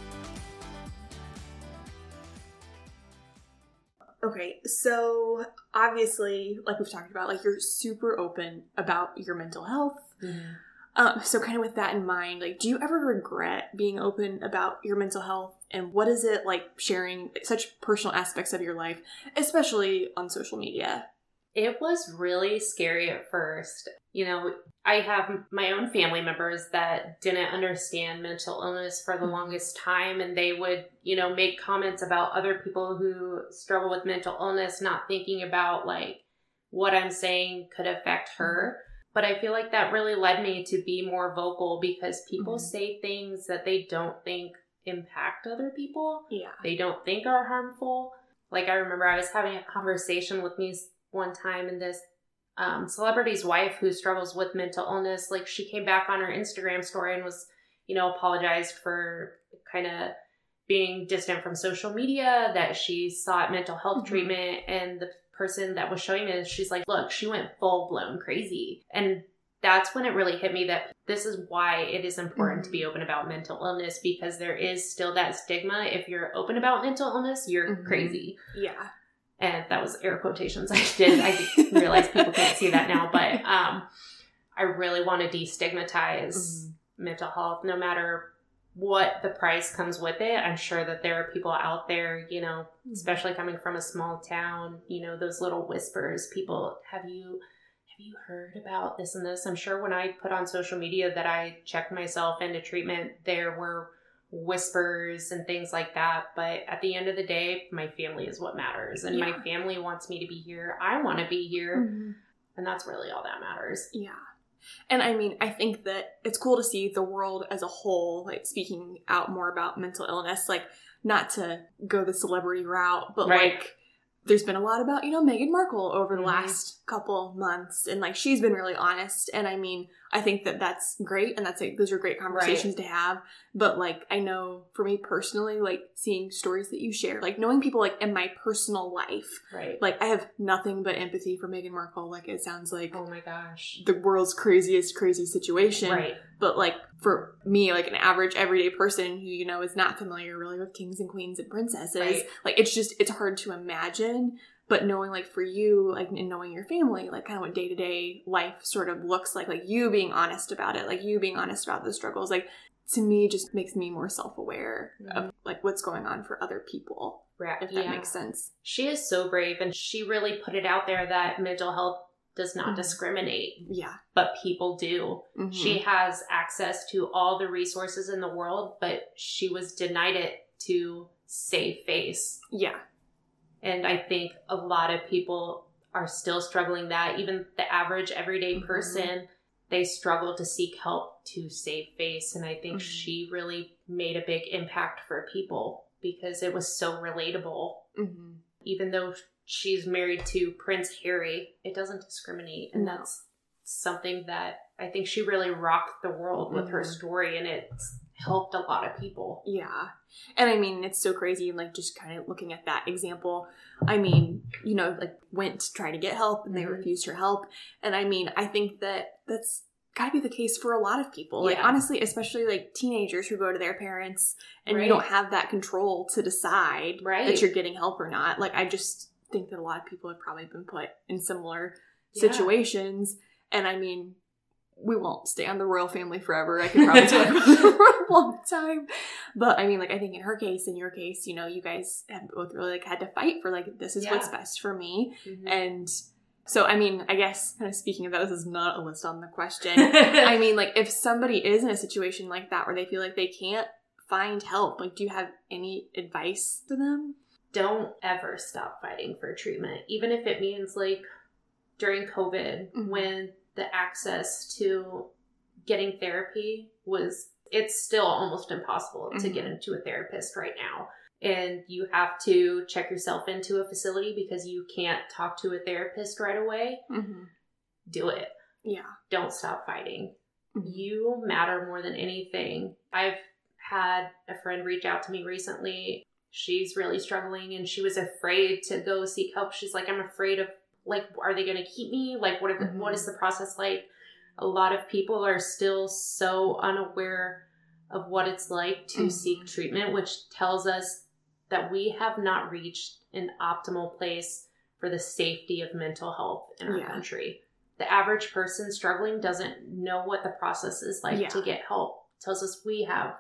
Okay, so obviously, like we've talked about, like you're super open about your mental health. Mm-hmm. Um, so kind of with that in mind, like, do you ever regret being open about your mental health? And what is it like sharing such personal aspects of your life, especially on social media? It was really scary at first. You know, I have my own family members that didn't understand mental illness for the longest time, and they would, you know, make comments about other people who struggle with mental illness, not thinking about like what I'm saying could affect her. But I feel like that really led me to be more vocal because people mm-hmm. say things that they don't think impact other people. Yeah. They don't think are harmful. Like I remember I was having a conversation with me one time, and this um, celebrity's wife who struggles with mental illness, like she came back on her Instagram story and was, you know, apologized for kind of being distant from social media, that she sought mental health mm-hmm. treatment. And the person that was showing it, she's like, look, she went full blown crazy. And that's when it really hit me that this is why it is important mm-hmm. to be open about mental illness, because there is still that stigma. If you're open about mental illness, you're mm-hmm. crazy. Yeah. And that was air quotations I did. I realize people can't see that now, but um, I really want to destigmatize mm-hmm. mental health, no matter what the price comes with it. I'm sure that there are people out there, you know, mm-hmm. especially coming from a small town, you know, those little whispers, people, have you, have you heard about this and this? I'm sure when I put on social media that I checked myself into treatment, there were whispers and things like that. But at the end of the day, my family is what matters. And yeah. my family wants me to be here. I want to be here. Mm-hmm. And that's really all that matters. Yeah. And I mean, I think that it's cool to see the world as a whole, like speaking out more about mental illness, like not to go the celebrity route, but right. like there's been a lot about, you know, Meghan Markle over the mm-hmm. last couple months, and like she's been really honest. And I mean, I think that that's great, and that's like those are great conversations right. to have. But like, I know for me personally, like seeing stories that you share, like knowing people like in my personal life, right? Like I have nothing but empathy for Meghan Markle. Like it sounds like, oh my gosh, the world's craziest crazy situation, right? But like for me, like an average everyday person who, you know, is not familiar really with kings and queens and princesses, right. like it's just it's hard to imagine. But knowing, like, for you, like, and knowing your family, like, kind of what day-to-day life sort of looks like, like, you being honest about it, like, you being honest about the struggles, like, to me, just makes me more self-aware mm-hmm. of, like, what's going on for other people, right. if that yeah. makes sense. She is so brave, and she really put it out there that mental health does not mm-hmm. discriminate. Yeah. But people do. Mm-hmm. She has access to all the resources in the world, but she was denied it to save face. Yeah. And I think a lot of people are still struggling that. Even the average everyday mm-hmm. person, they struggle to seek help to save face. And I think mm-hmm. she really made a big impact for people because it was so relatable. Mm-hmm. Even though she's married to Prince Harry, it doesn't discriminate. And no. that's something that I think she really rocked the world with mm-hmm. her story, and it's helped a lot of people. Yeah. And I mean, it's so crazy, like, just kind of looking at that example. I mean, you know, like, went to try to get help, and they mm-hmm. refused her help. And I mean, I think that that's gotta be the case for a lot of people. Like, yeah. honestly, especially, like, teenagers who go to their parents, and right. you don't have that control to decide right. that you're getting help or not. Like, I just think that a lot of people have probably been put in similar yeah. situations. And I mean, we won't stay on the royal family forever. I could probably talk about it for a long time. But I mean, like, I think in her case, in your case, you know, you guys have both really, like, had to fight for, like, this is yeah. what's best for me. Mm-hmm. And so, I mean, I guess kind of speaking of that, this is not a list on the question. I mean, like, if somebody is in a situation like that where they feel like they can't find help, like, do you have any advice for them? Don't ever stop fighting for treatment. Even if it means, like, during COVID, mm-hmm. when the access to getting therapy was, it's still almost impossible mm-hmm. to get into a therapist right now. And you have to check yourself into a facility because you can't talk to a therapist right away. Mm-hmm. Do it. Yeah. Don't stop fighting. Mm-hmm. You matter more than anything. I've had a friend reach out to me recently. She's really struggling and she was afraid to go seek help. She's like, I'm afraid of, like, are they going to keep me? Like, what, are the, mm-hmm. what is the process like? A lot of people are still so unaware of what it's like to mm-hmm. seek treatment, which tells us that we have not reached an optimal place for the safety of mental health in our yeah. country. The average person struggling doesn't know what the process is like yeah. to get help. It tells us we have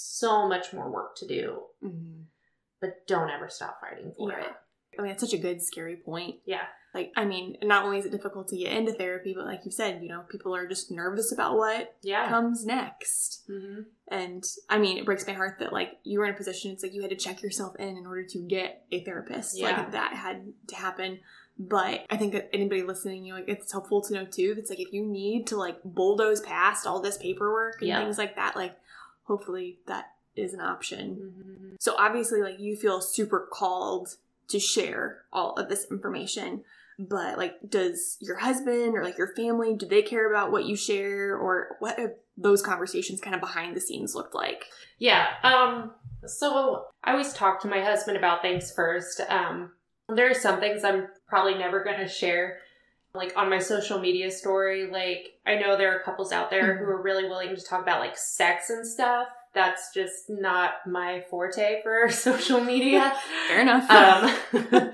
so much more work to do. Mm-hmm. But don't ever stop fighting for yeah. it. I mean, it's such a good, scary point. Yeah. Like, I mean, not only is it difficult to get into therapy, but like you said, you know, people are just nervous about what yeah. comes next. Mm-hmm. And I mean, it breaks my heart that, like, you were in a position, it's like you had to check yourself in in order to get a therapist. Yeah. Like, that had to happen. But I think that anybody listening, you know, like, it's helpful to know too, that's like, if you need to, like, bulldoze past all this paperwork and yeah. things like that, like, hopefully that is an option. Mm-hmm. So obviously, like, you feel super called to share all of this information, but, like, does your husband or, like, your family, do they care about what you share, or what have those conversations kind of behind the scenes looked like? Yeah. Um, so I always talk to my husband about things first. Um, there are some things I'm probably never going to share, like, on my social media story. Like, I know there are couples out there mm-hmm. who are really willing to talk about, like, sex and stuff. That's just not my forte for social media. Fair enough. Um,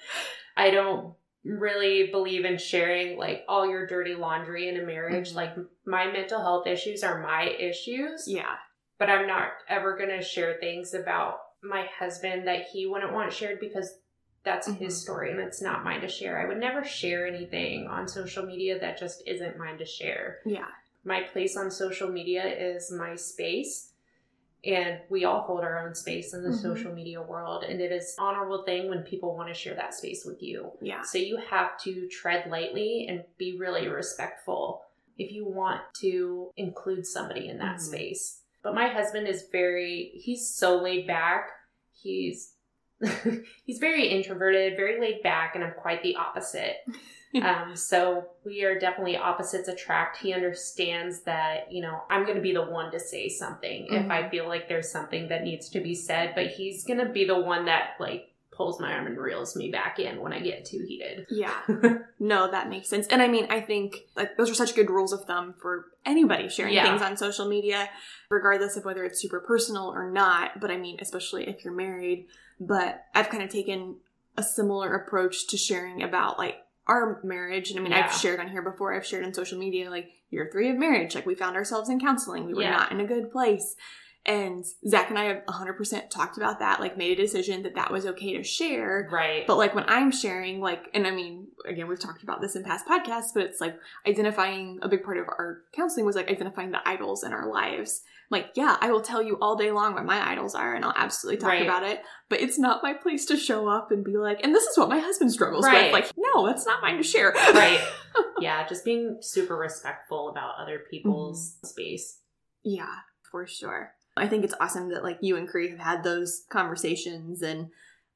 I don't really believe in sharing, like, all your dirty laundry in a marriage. Mm-hmm. Like, my mental health issues are my issues. Yeah. But I'm not ever going to share things about my husband that he wouldn't want shared, because that's mm-hmm. his story and it's not mine to share. I would never share anything on social media that just isn't mine to share. Yeah. My place on social media is my space. And we all hold our own space in the mm-hmm. social media world. And it is an honorable thing when people want to share that space with you. Yeah. So you have to tread lightly and be really respectful if you want to include somebody in that mm-hmm. space. But my husband is very, he's so laid back. He's, he's very introverted, very laid back, and I'm quite the opposite. um, so we are definitely opposites attract. He understands that, you know, I'm going to be the one to say something mm-hmm. if I feel like there's something that needs to be said, but he's going to be the one that, like, pulls my arm and reels me back in when I get too heated. Yeah. No, that makes sense. And I mean, I think, like, those are such good rules of thumb for anybody sharing yeah. things on social media, regardless of whether it's super personal or not. But I mean, especially if you're married. But I've kind of taken a similar approach to sharing about, like, our marriage. And I mean, yeah. I've shared on here before, I've shared on social media, like, year three of marriage, like, we found ourselves in counseling. We were yeah. not in a good place. And Zach and I have one hundred percent talked about that, like, made a decision that that was okay to share. Right. But, like, when I'm sharing, like, and I mean, again, we've talked about this in past podcasts, but it's like identifying, a big part of our counseling was, like, identifying the idols in our lives. Like, yeah, I will tell you all day long what my idols are, and I'll absolutely talk right. about it, but it's not my place to show up and be like, and this is what my husband struggles right. with. Like, no, that's not mine to share. Right. Yeah, just being super respectful about other people's mm-hmm. space. Yeah, for sure. I think it's awesome that, like, you and Cree have had those conversations, and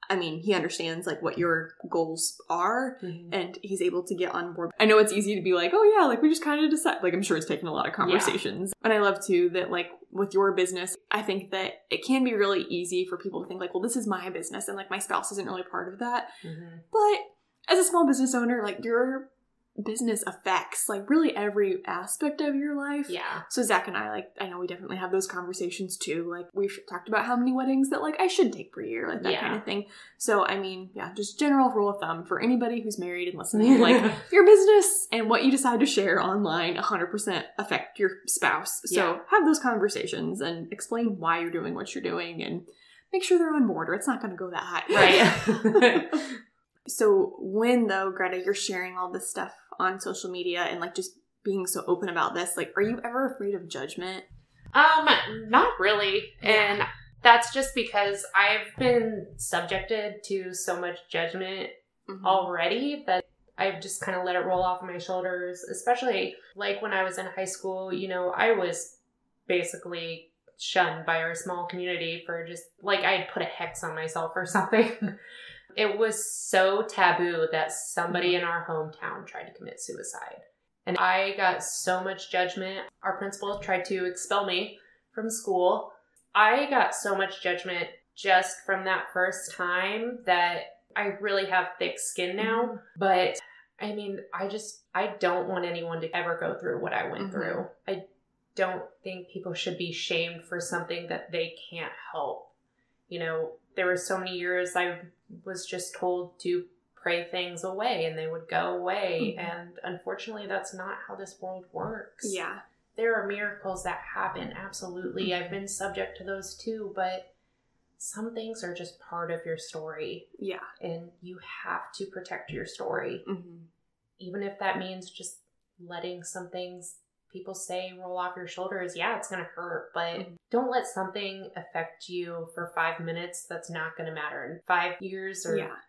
I mean, he understands like what your goals are Mm-hmm. and he's able to get on board. I know it's easy to be like, oh yeah, like we just kind of decide. Like I'm sure it's taken a lot of conversations. Yeah. And I love too that like with your business, I think that it can be really easy for people to think like, well, this is my business and like my spouse isn't really part of that. Mm-hmm. But as a small business owner, like your business affects like really every aspect of your life. Yeah. So Zach and I, like, I know we definitely have those conversations too. Like we've talked about how many weddings that like I should take per year, like that yeah. kind of thing. So I mean, yeah, just general rule of thumb for anybody who's married and listening, like your business and what you decide to share online one hundred percent affect your spouse. So Yeah. have those conversations and explain why you're doing what you're doing and make sure they're on board or it's not going to go that high. Right. So when though, Greta, you're sharing all this stuff on social media and like just being so open about this, like are you ever afraid of judgment? Um, not really. And that's just because I've been subjected to so much judgment mm-hmm. already that I've just kind of let it roll off my shoulders, especially like when I was in high school, you know, I was basically shunned by our small community for just like I had put a hex on myself or something. It was so taboo that somebody in our hometown tried to commit suicide. And I got so much judgment. Our principal tried to expel me from school. I got so much judgment just from that first time that I really have thick skin now. But I mean, I just, I don't want anyone to ever go through what I went mm-hmm. through. I don't think people should be shamed for something that they can't help. You know, there were so many years I was just told to pray things away and they would go away. Mm-hmm. And unfortunately, that's not how this world works. Yeah. There are miracles that happen. Absolutely. Mm-hmm. I've been subject to those too, but some things are just part of your story. Yeah. And you have to protect your story. Mm-hmm. Even if that means just letting some things people say roll off your shoulders. Yeah, it's going to hurt, but mm-hmm. don't let something affect you for five minutes that's not going to matter in five years or yeah.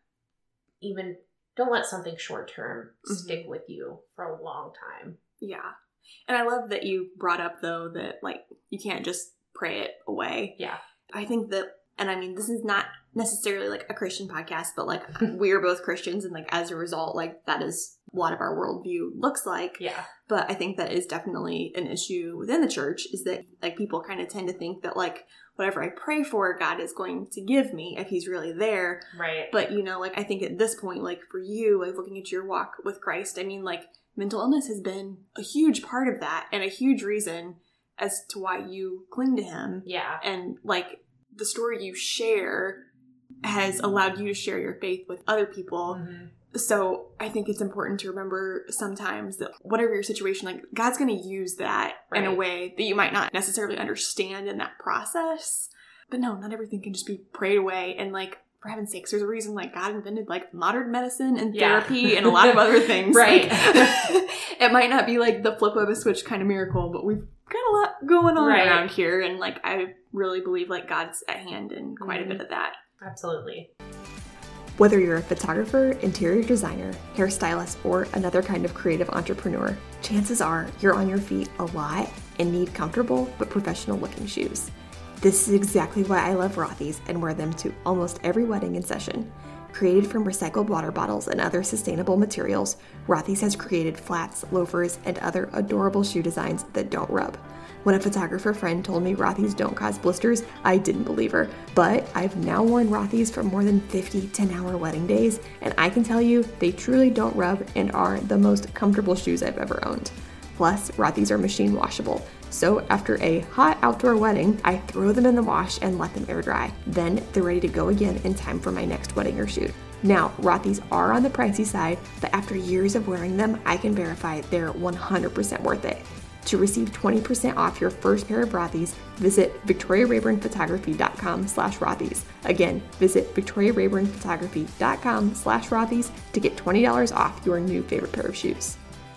even don't let something short term mm-hmm. stick with you for a long time. Yeah. And I love that you brought up though that like you can't just pray it away. Yeah. I think that, and I mean, this is not necessarily like a Christian podcast, but like we're both Christians and like as a result, like that is a lot of our worldview looks like. Yeah. But I think that is definitely an issue within the church is that like people kind of tend to think that like whatever I pray for, God is going to give me if he's really there. Right. But you know, like I think at this point, like for you, like looking at your walk with Christ, I mean like mental illness has been a huge part of that and a huge reason as to why you cling to him. Yeah. And like the story you share has allowed you to share your faith with other people. Mm-hmm. So I think it's important to remember sometimes that whatever your situation, like God's going to use that right. in a way that you might not necessarily understand in that process. But no, not everything can just be prayed away. And like, for heaven's sakes, there's a reason like God invented like modern medicine and therapy yeah. and a lot of other things. Right. Like, it might not be like the flip of a switch kind of miracle, but we've got a lot going on right. around here. And like, I really believe like God's at hand in quite mm-hmm. a bit of that. Absolutely. Whether you're a photographer, interior designer, hairstylist, or another kind of creative entrepreneur, chances are you're on your feet a lot and need comfortable but professional looking shoes. This is exactly why I love Rothy's and wear them to almost every wedding and session. Created from recycled water bottles and other sustainable materials, Rothy's has created flats, loafers, and other adorable shoe designs that don't rub. When a photographer friend told me Rothy's don't cause blisters, I didn't believe her. But I've now worn Rothy's for more than fifty ten-hour wedding days, and I can tell you they truly don't rub and are the most comfortable shoes I've ever owned. Plus, Rothy's are machine washable. So after a hot outdoor wedding, I throw them in the wash and let them air dry. Then they're ready to go again in time for my next wedding or shoot. Now, Rothy's are on the pricey side, but after years of wearing them, I can verify they're one hundred percent worth it. To receive twenty percent off your first pair of Rothy's, visit victoria rayburn photography dot com slash Rothy's. Again, visit victoria rayburn photography dot com slash Rothy's to get twenty dollars off your new favorite pair of shoes.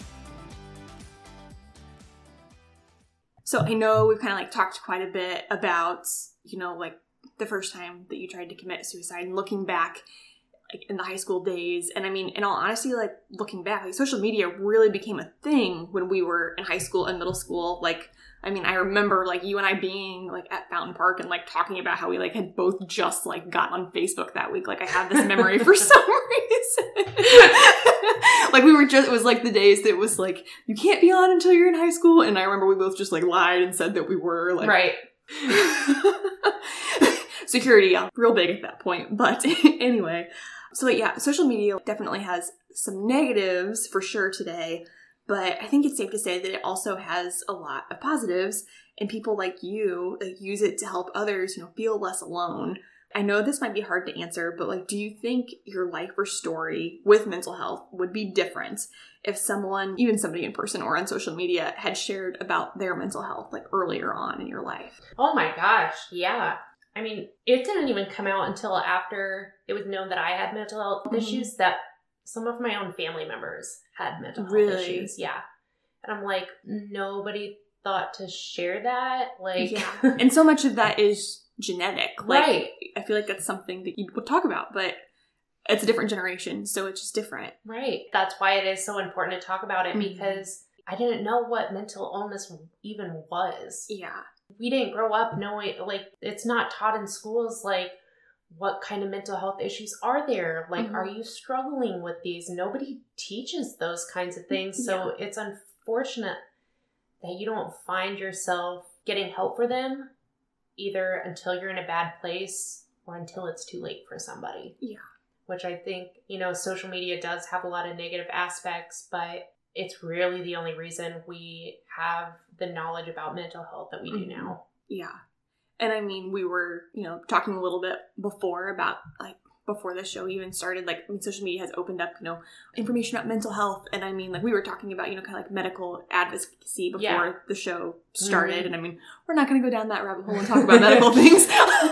So I know we've kind of like talked quite a bit about, you know, like the first time that you tried to commit suicide and looking back, like in the high school days. And I mean, in all honesty, like looking back, like social media really became a thing when we were in high school and middle school. Like, I mean, I remember like you and I being like at Fountain Park and like talking about how we like had both just like gotten on Facebook that week. Like I have this memory for some reason. Like we were just, it was like the days that it was like, you can't be on until you're in high school. And I remember we both just like lied and said that we were like. Right. Security, yeah, real big at that point. But anyway, so yeah, social media definitely has some negatives for sure today, but I think it's safe to say that it also has a lot of positives, and people like you like, use it to help others, you know, feel less alone. I know this might be hard to answer, but like, do you think your life or story with mental health would be different if someone, even somebody in person or on social media, had shared about their mental health like earlier on in your life? Oh my gosh, yeah. I mean, it didn't even come out until after it was known that I had mental health mm-hmm. issues, that some of my own family members had mental health really? issues. Yeah. And I'm like, nobody thought to share that. Like, yeah. And so much of that is genetic. Like, right. I feel like that's something that you would talk about, but it's a different generation, so it's just different. Right. That's why it is so important to talk about it, mm-hmm. because I didn't know what mental illness even was. Yeah. We didn't grow up knowing, like, it's not taught in schools, like, what kind of mental health issues are there? Like, mm-hmm. are you struggling with these? Nobody teaches those kinds of things. So yeah. it's unfortunate that you don't find yourself getting help for them either until you're in a bad place or until it's too late for somebody. Yeah. Which I think, you know, social media does have a lot of negative aspects, but it's really the only reason we have the knowledge about mental health that we do mm-hmm. now. Yeah. And I mean, we were, you know, talking a little bit before about, like, before the show even started, like, I mean, social media has opened up, you know, information about mental health. And I mean, like, we were talking about, you know, kind of like medical advocacy before yeah. the show started. Mm-hmm. And I mean, we're not going to go down that rabbit hole and talk about medical things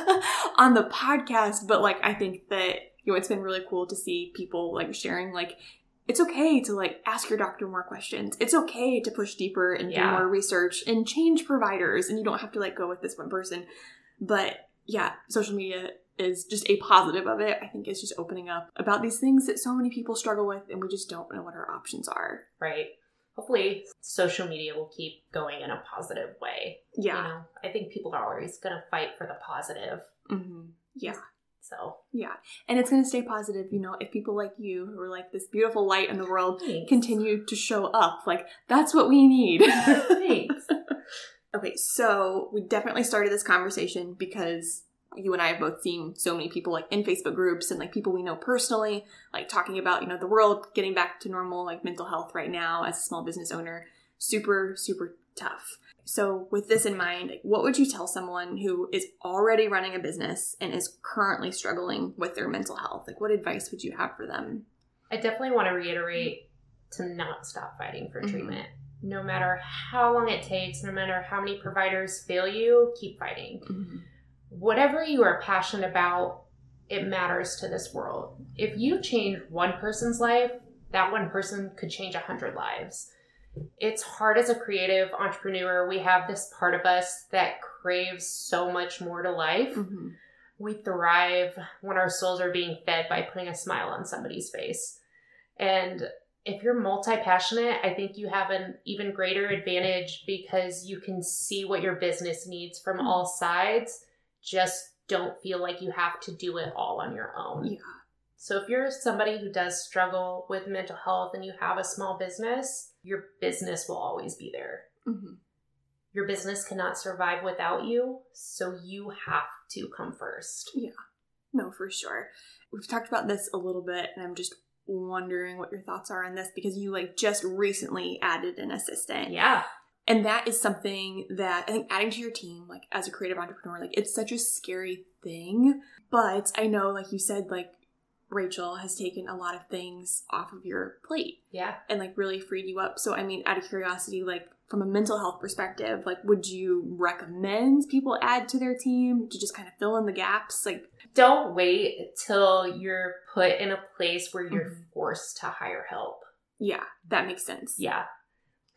on the podcast. But, like, I think that, you know, it's been really cool to see people, like, sharing, like, it's okay to, like, ask your doctor more questions. It's okay to push deeper and yeah. do more research and change providers. And you don't have to, like, go with this one person. But, yeah, social media is just a positive of it. I think it's just opening up about these things that so many people struggle with, and we just don't know what our options are. Right. Hopefully, social media will keep going in a positive way. Yeah. You know, I think people are always going to fight for the positive. Mm-hmm. Yeah. So, yeah. And it's going to stay positive, you know, if people like you, who are like this beautiful light in the world, Thanks. continue to show up. Like, that's what we need. Thanks. Okay, so we definitely started this conversation because you and I have both seen so many people, like, in Facebook groups and, like, people we know personally, like, talking about, you know, the world getting back to normal, like, mental health right now as a small business owner. Super, super tough. So with this in mind, what would you tell someone who is already running a business and is currently struggling with their mental health? Like, what advice would you have for them? I definitely want to reiterate to not stop fighting for mm-hmm. treatment. No matter how long it takes, no matter how many providers fail you, keep fighting. Mm-hmm. Whatever you are passionate about, it matters to this world. If you change one person's life, that one person could change a hundred lives. It's hard as a creative entrepreneur. We have this part of us that craves so much more to life. Mm-hmm. We thrive when our souls are being fed by putting a smile on somebody's face. And if you're multi-passionate, I think you have an even greater advantage because you can see what your business needs from mm-hmm. all sides. Just don't feel like you have to do it all on your own. Yeah. So if you're somebody who does struggle with mental health and you have a small business, your business will always be there. Mm-hmm. Your business cannot survive without you, so you have to come first. Yeah. No, for sure. We've talked about this a little bit, and I'm just wondering what your thoughts are on this because you, like, just recently added an assistant. Yeah. And that is something that I think adding to your team, like, as a creative entrepreneur, like, it's such a scary thing. But I know, like you said, like, Rachel has taken a lot of things off of your plate. Yeah. And, like, really freed you up. So, I mean, out of curiosity, like, from a mental health perspective, like, would you recommend people add to their team to just kind of fill in the gaps? Like, don't wait till you're put in a place where you're mm-hmm. forced to hire help. Yeah, that makes sense. Yeah.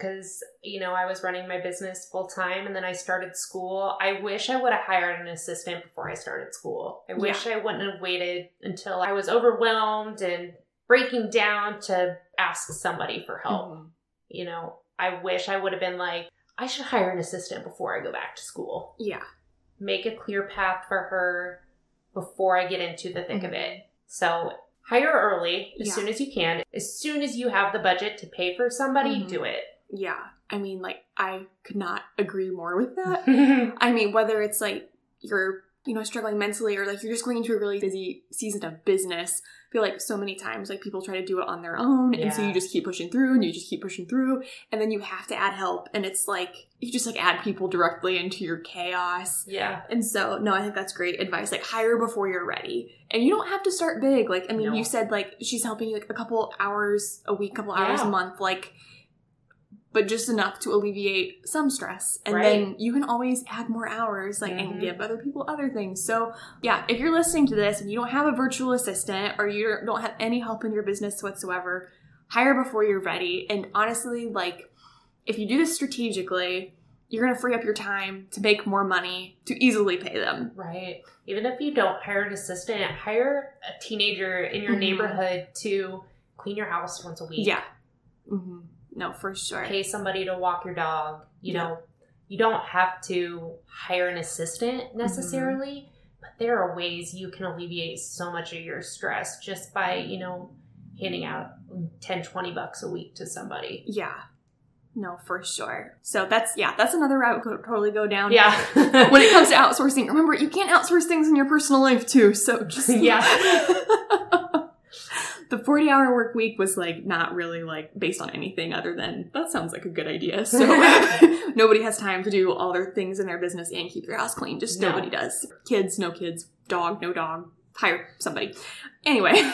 because, you know, I was running my business full time and then I started school. I wish I would have hired an assistant before I started school. I wish yeah. I wouldn't have waited until I was overwhelmed and breaking down to ask somebody for help. Mm-hmm. You know, I wish I would have been like, I should hire an assistant before I go back to school. Yeah. Make a clear path for her before I get into the thick mm-hmm. of it. So hire early as yeah. soon as you can. As soon as you have the budget to pay for somebody, mm-hmm. do it. Yeah. I mean, like, I could not agree more with that. I mean, whether it's like you're, you know, struggling mentally or like you're just going through a really busy season of business. I feel like so many times like people try to do it on their own. Yeah. And so you just keep pushing through and you just keep pushing through. And then you have to add help. And it's like, you just like add people directly into your chaos. Yeah. And so, no, I think that's great advice. Like hire before you're ready. And you don't have to start big. Like, I mean, no. you said like she's helping you like a couple hours a week, couple hours yeah. a month. Like, but just enough to alleviate some stress. And right. then you can always add more hours, like, mm-hmm. and give other people other things. So yeah, if you're listening to this and you don't have a virtual assistant or you don't have any help in your business whatsoever, hire before you're ready. And honestly, like, if you do this strategically, you're going to free up your time to make more money to easily pay them. Right. Even if you don't hire an assistant, hire a teenager in your mm-hmm. neighborhood to clean your house once a week. Yeah. Mm-hmm. No, for sure. Pay somebody to walk your dog. You yeah. know, you don't have to hire an assistant necessarily, mm-hmm. but there are ways you can alleviate so much of your stress just by, you know, handing out ten, twenty bucks a week to somebody. Yeah. No, for sure. So that's, yeah, that's another route we could totally go down. Yeah. When it comes to outsourcing, remember, you can't outsource things in your personal life too. So just, yeah. The forty-hour work week was, like, not really, like, based on anything other than, that sounds like a good idea. So nobody has time to do all their things in their business and keep their house clean. Just no. nobody does. Kids, no kids. Dog, no dog. Hire somebody. Anyway.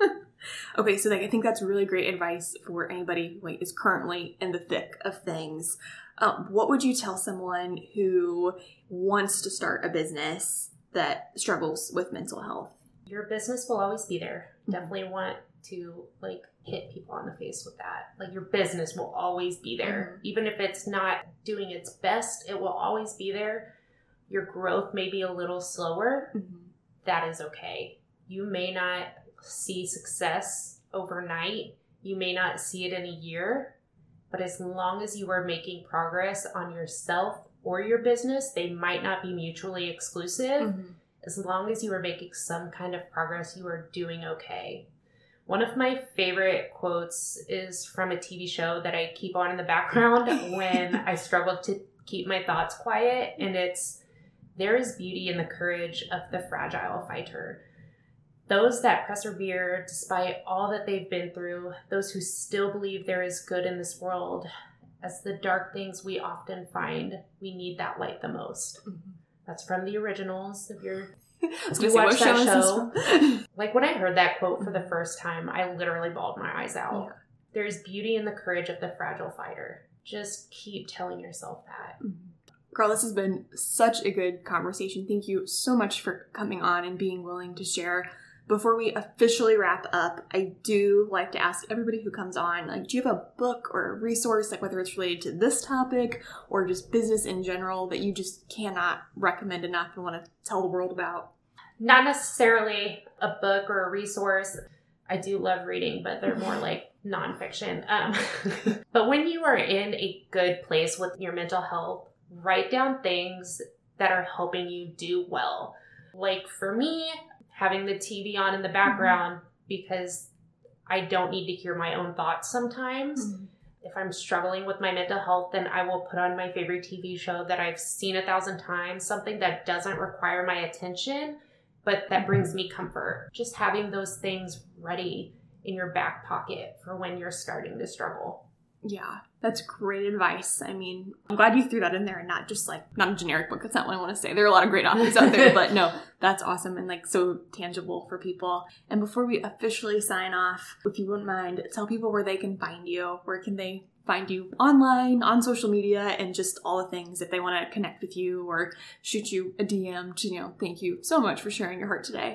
Okay, so, like, I think that's really great advice for anybody who like, is currently in the thick of things. Um, what would you tell someone who wants to start a business that struggles with mental health? Your business will always be there. Definitely want to like hit people on the face with that. Like your business will always be there. Mm-hmm. Even if it's not doing its best, it will always be there. Your growth may be a little slower. Mm-hmm. That is okay. You may not see success overnight. You may not see it in a year, but as long as you are making progress on yourself or your business, they might not be mutually exclusive. Mm-hmm. As long as you are making some kind of progress, you are doing okay. One of my favorite quotes is from a T V show that I keep on in the background when I struggle to keep my thoughts quiet. And it's, there is beauty in the courage of the fragile fighter. Those that persevere despite all that they've been through, those who still believe there is good in this world. As the dark things we often find, we need that light the most. Mm-hmm. That's from the originals. If you're if you watch that show, like when I heard that quote for the first time, I literally bawled my eyes out. Yeah. There's beauty in the courage of the fragile fighter. Just keep telling yourself that. Girl, this has been such a good conversation. Thank you so much for coming on and being willing to share. Before we officially wrap up, I do like to ask everybody who comes on, like, do you have a book or a resource, like whether it's related to this topic or just business in general, that you just cannot recommend enough and want to tell the world about? Not necessarily a book or a resource. I do love reading, but they're more like nonfiction. Um, but when you are in a good place with your mental health, write down things that are helping you do well. Like for me, having the T V on in the background, mm-hmm. because I don't need to hear my own thoughts sometimes. Mm-hmm. If I'm struggling with my mental health, then I will put on my favorite T V show that I've seen a thousand times, something that doesn't require my attention, but that brings me comfort. Just having those things ready in your back pocket for when you're starting to struggle. Yeah, that's great advice. I mean, I'm glad you threw that in there and not just like, not a generic book. That's not what I want to say. There are a lot of great authors out there, but no, that's awesome and like so tangible for people. And before we officially sign off, if you wouldn't mind, tell people where they can find you. Where can they find you online, on social media, and just all the things if they want to connect with you or shoot you a D M to, you know, thank you so much for sharing your heart today.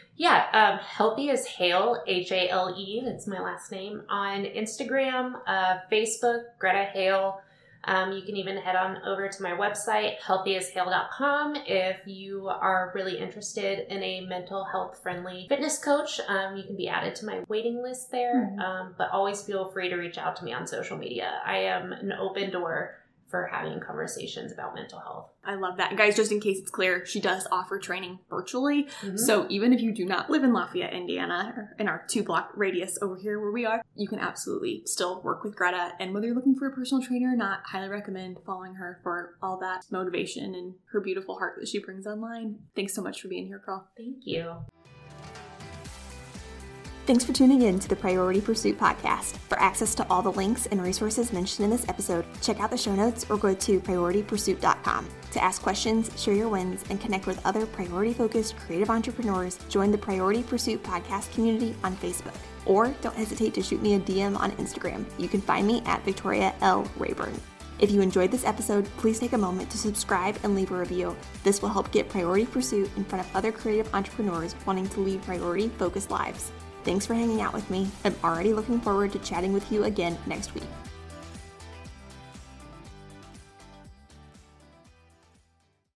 Yeah, um, Healthy as Hale, H A L E, that's my last name, on Instagram, uh, Facebook, Greta Hale. Um, you can even head on over to my website, healthy as hale dot com, if you are really interested in a mental health friendly fitness coach. Um, you can be added to my waiting list there, mm-hmm. um, but always feel free to reach out to me on social media. I am an open door for having conversations about mental health. I love that. Guys, just in case it's clear, she does offer training virtually. Mm-hmm. So even if you do not live in Lafayette, Indiana, or in our two block radius over here where we are, you can absolutely still work with Greta. And whether you're looking for a personal trainer or not, highly recommend following her for all that motivation and her beautiful heart that she brings online. Thanks so much for being here, Carl. Thank you. Thanks for tuning in to the Priority Pursuit podcast. For access to all the links and resources mentioned in this episode, check out the show notes or go to priority pursuit dot com. To ask questions, share your wins, and connect with other priority-focused creative entrepreneurs, join the Priority Pursuit podcast community on Facebook. Or don't hesitate to shoot me a D M on Instagram. You can find me at Victoria L. Rayburn. If you enjoyed this episode, please take a moment to subscribe and leave a review. This will help get Priority Pursuit in front of other creative entrepreneurs wanting to lead priority-focused lives. Thanks for hanging out with me. I'm already looking forward to chatting with you again next week.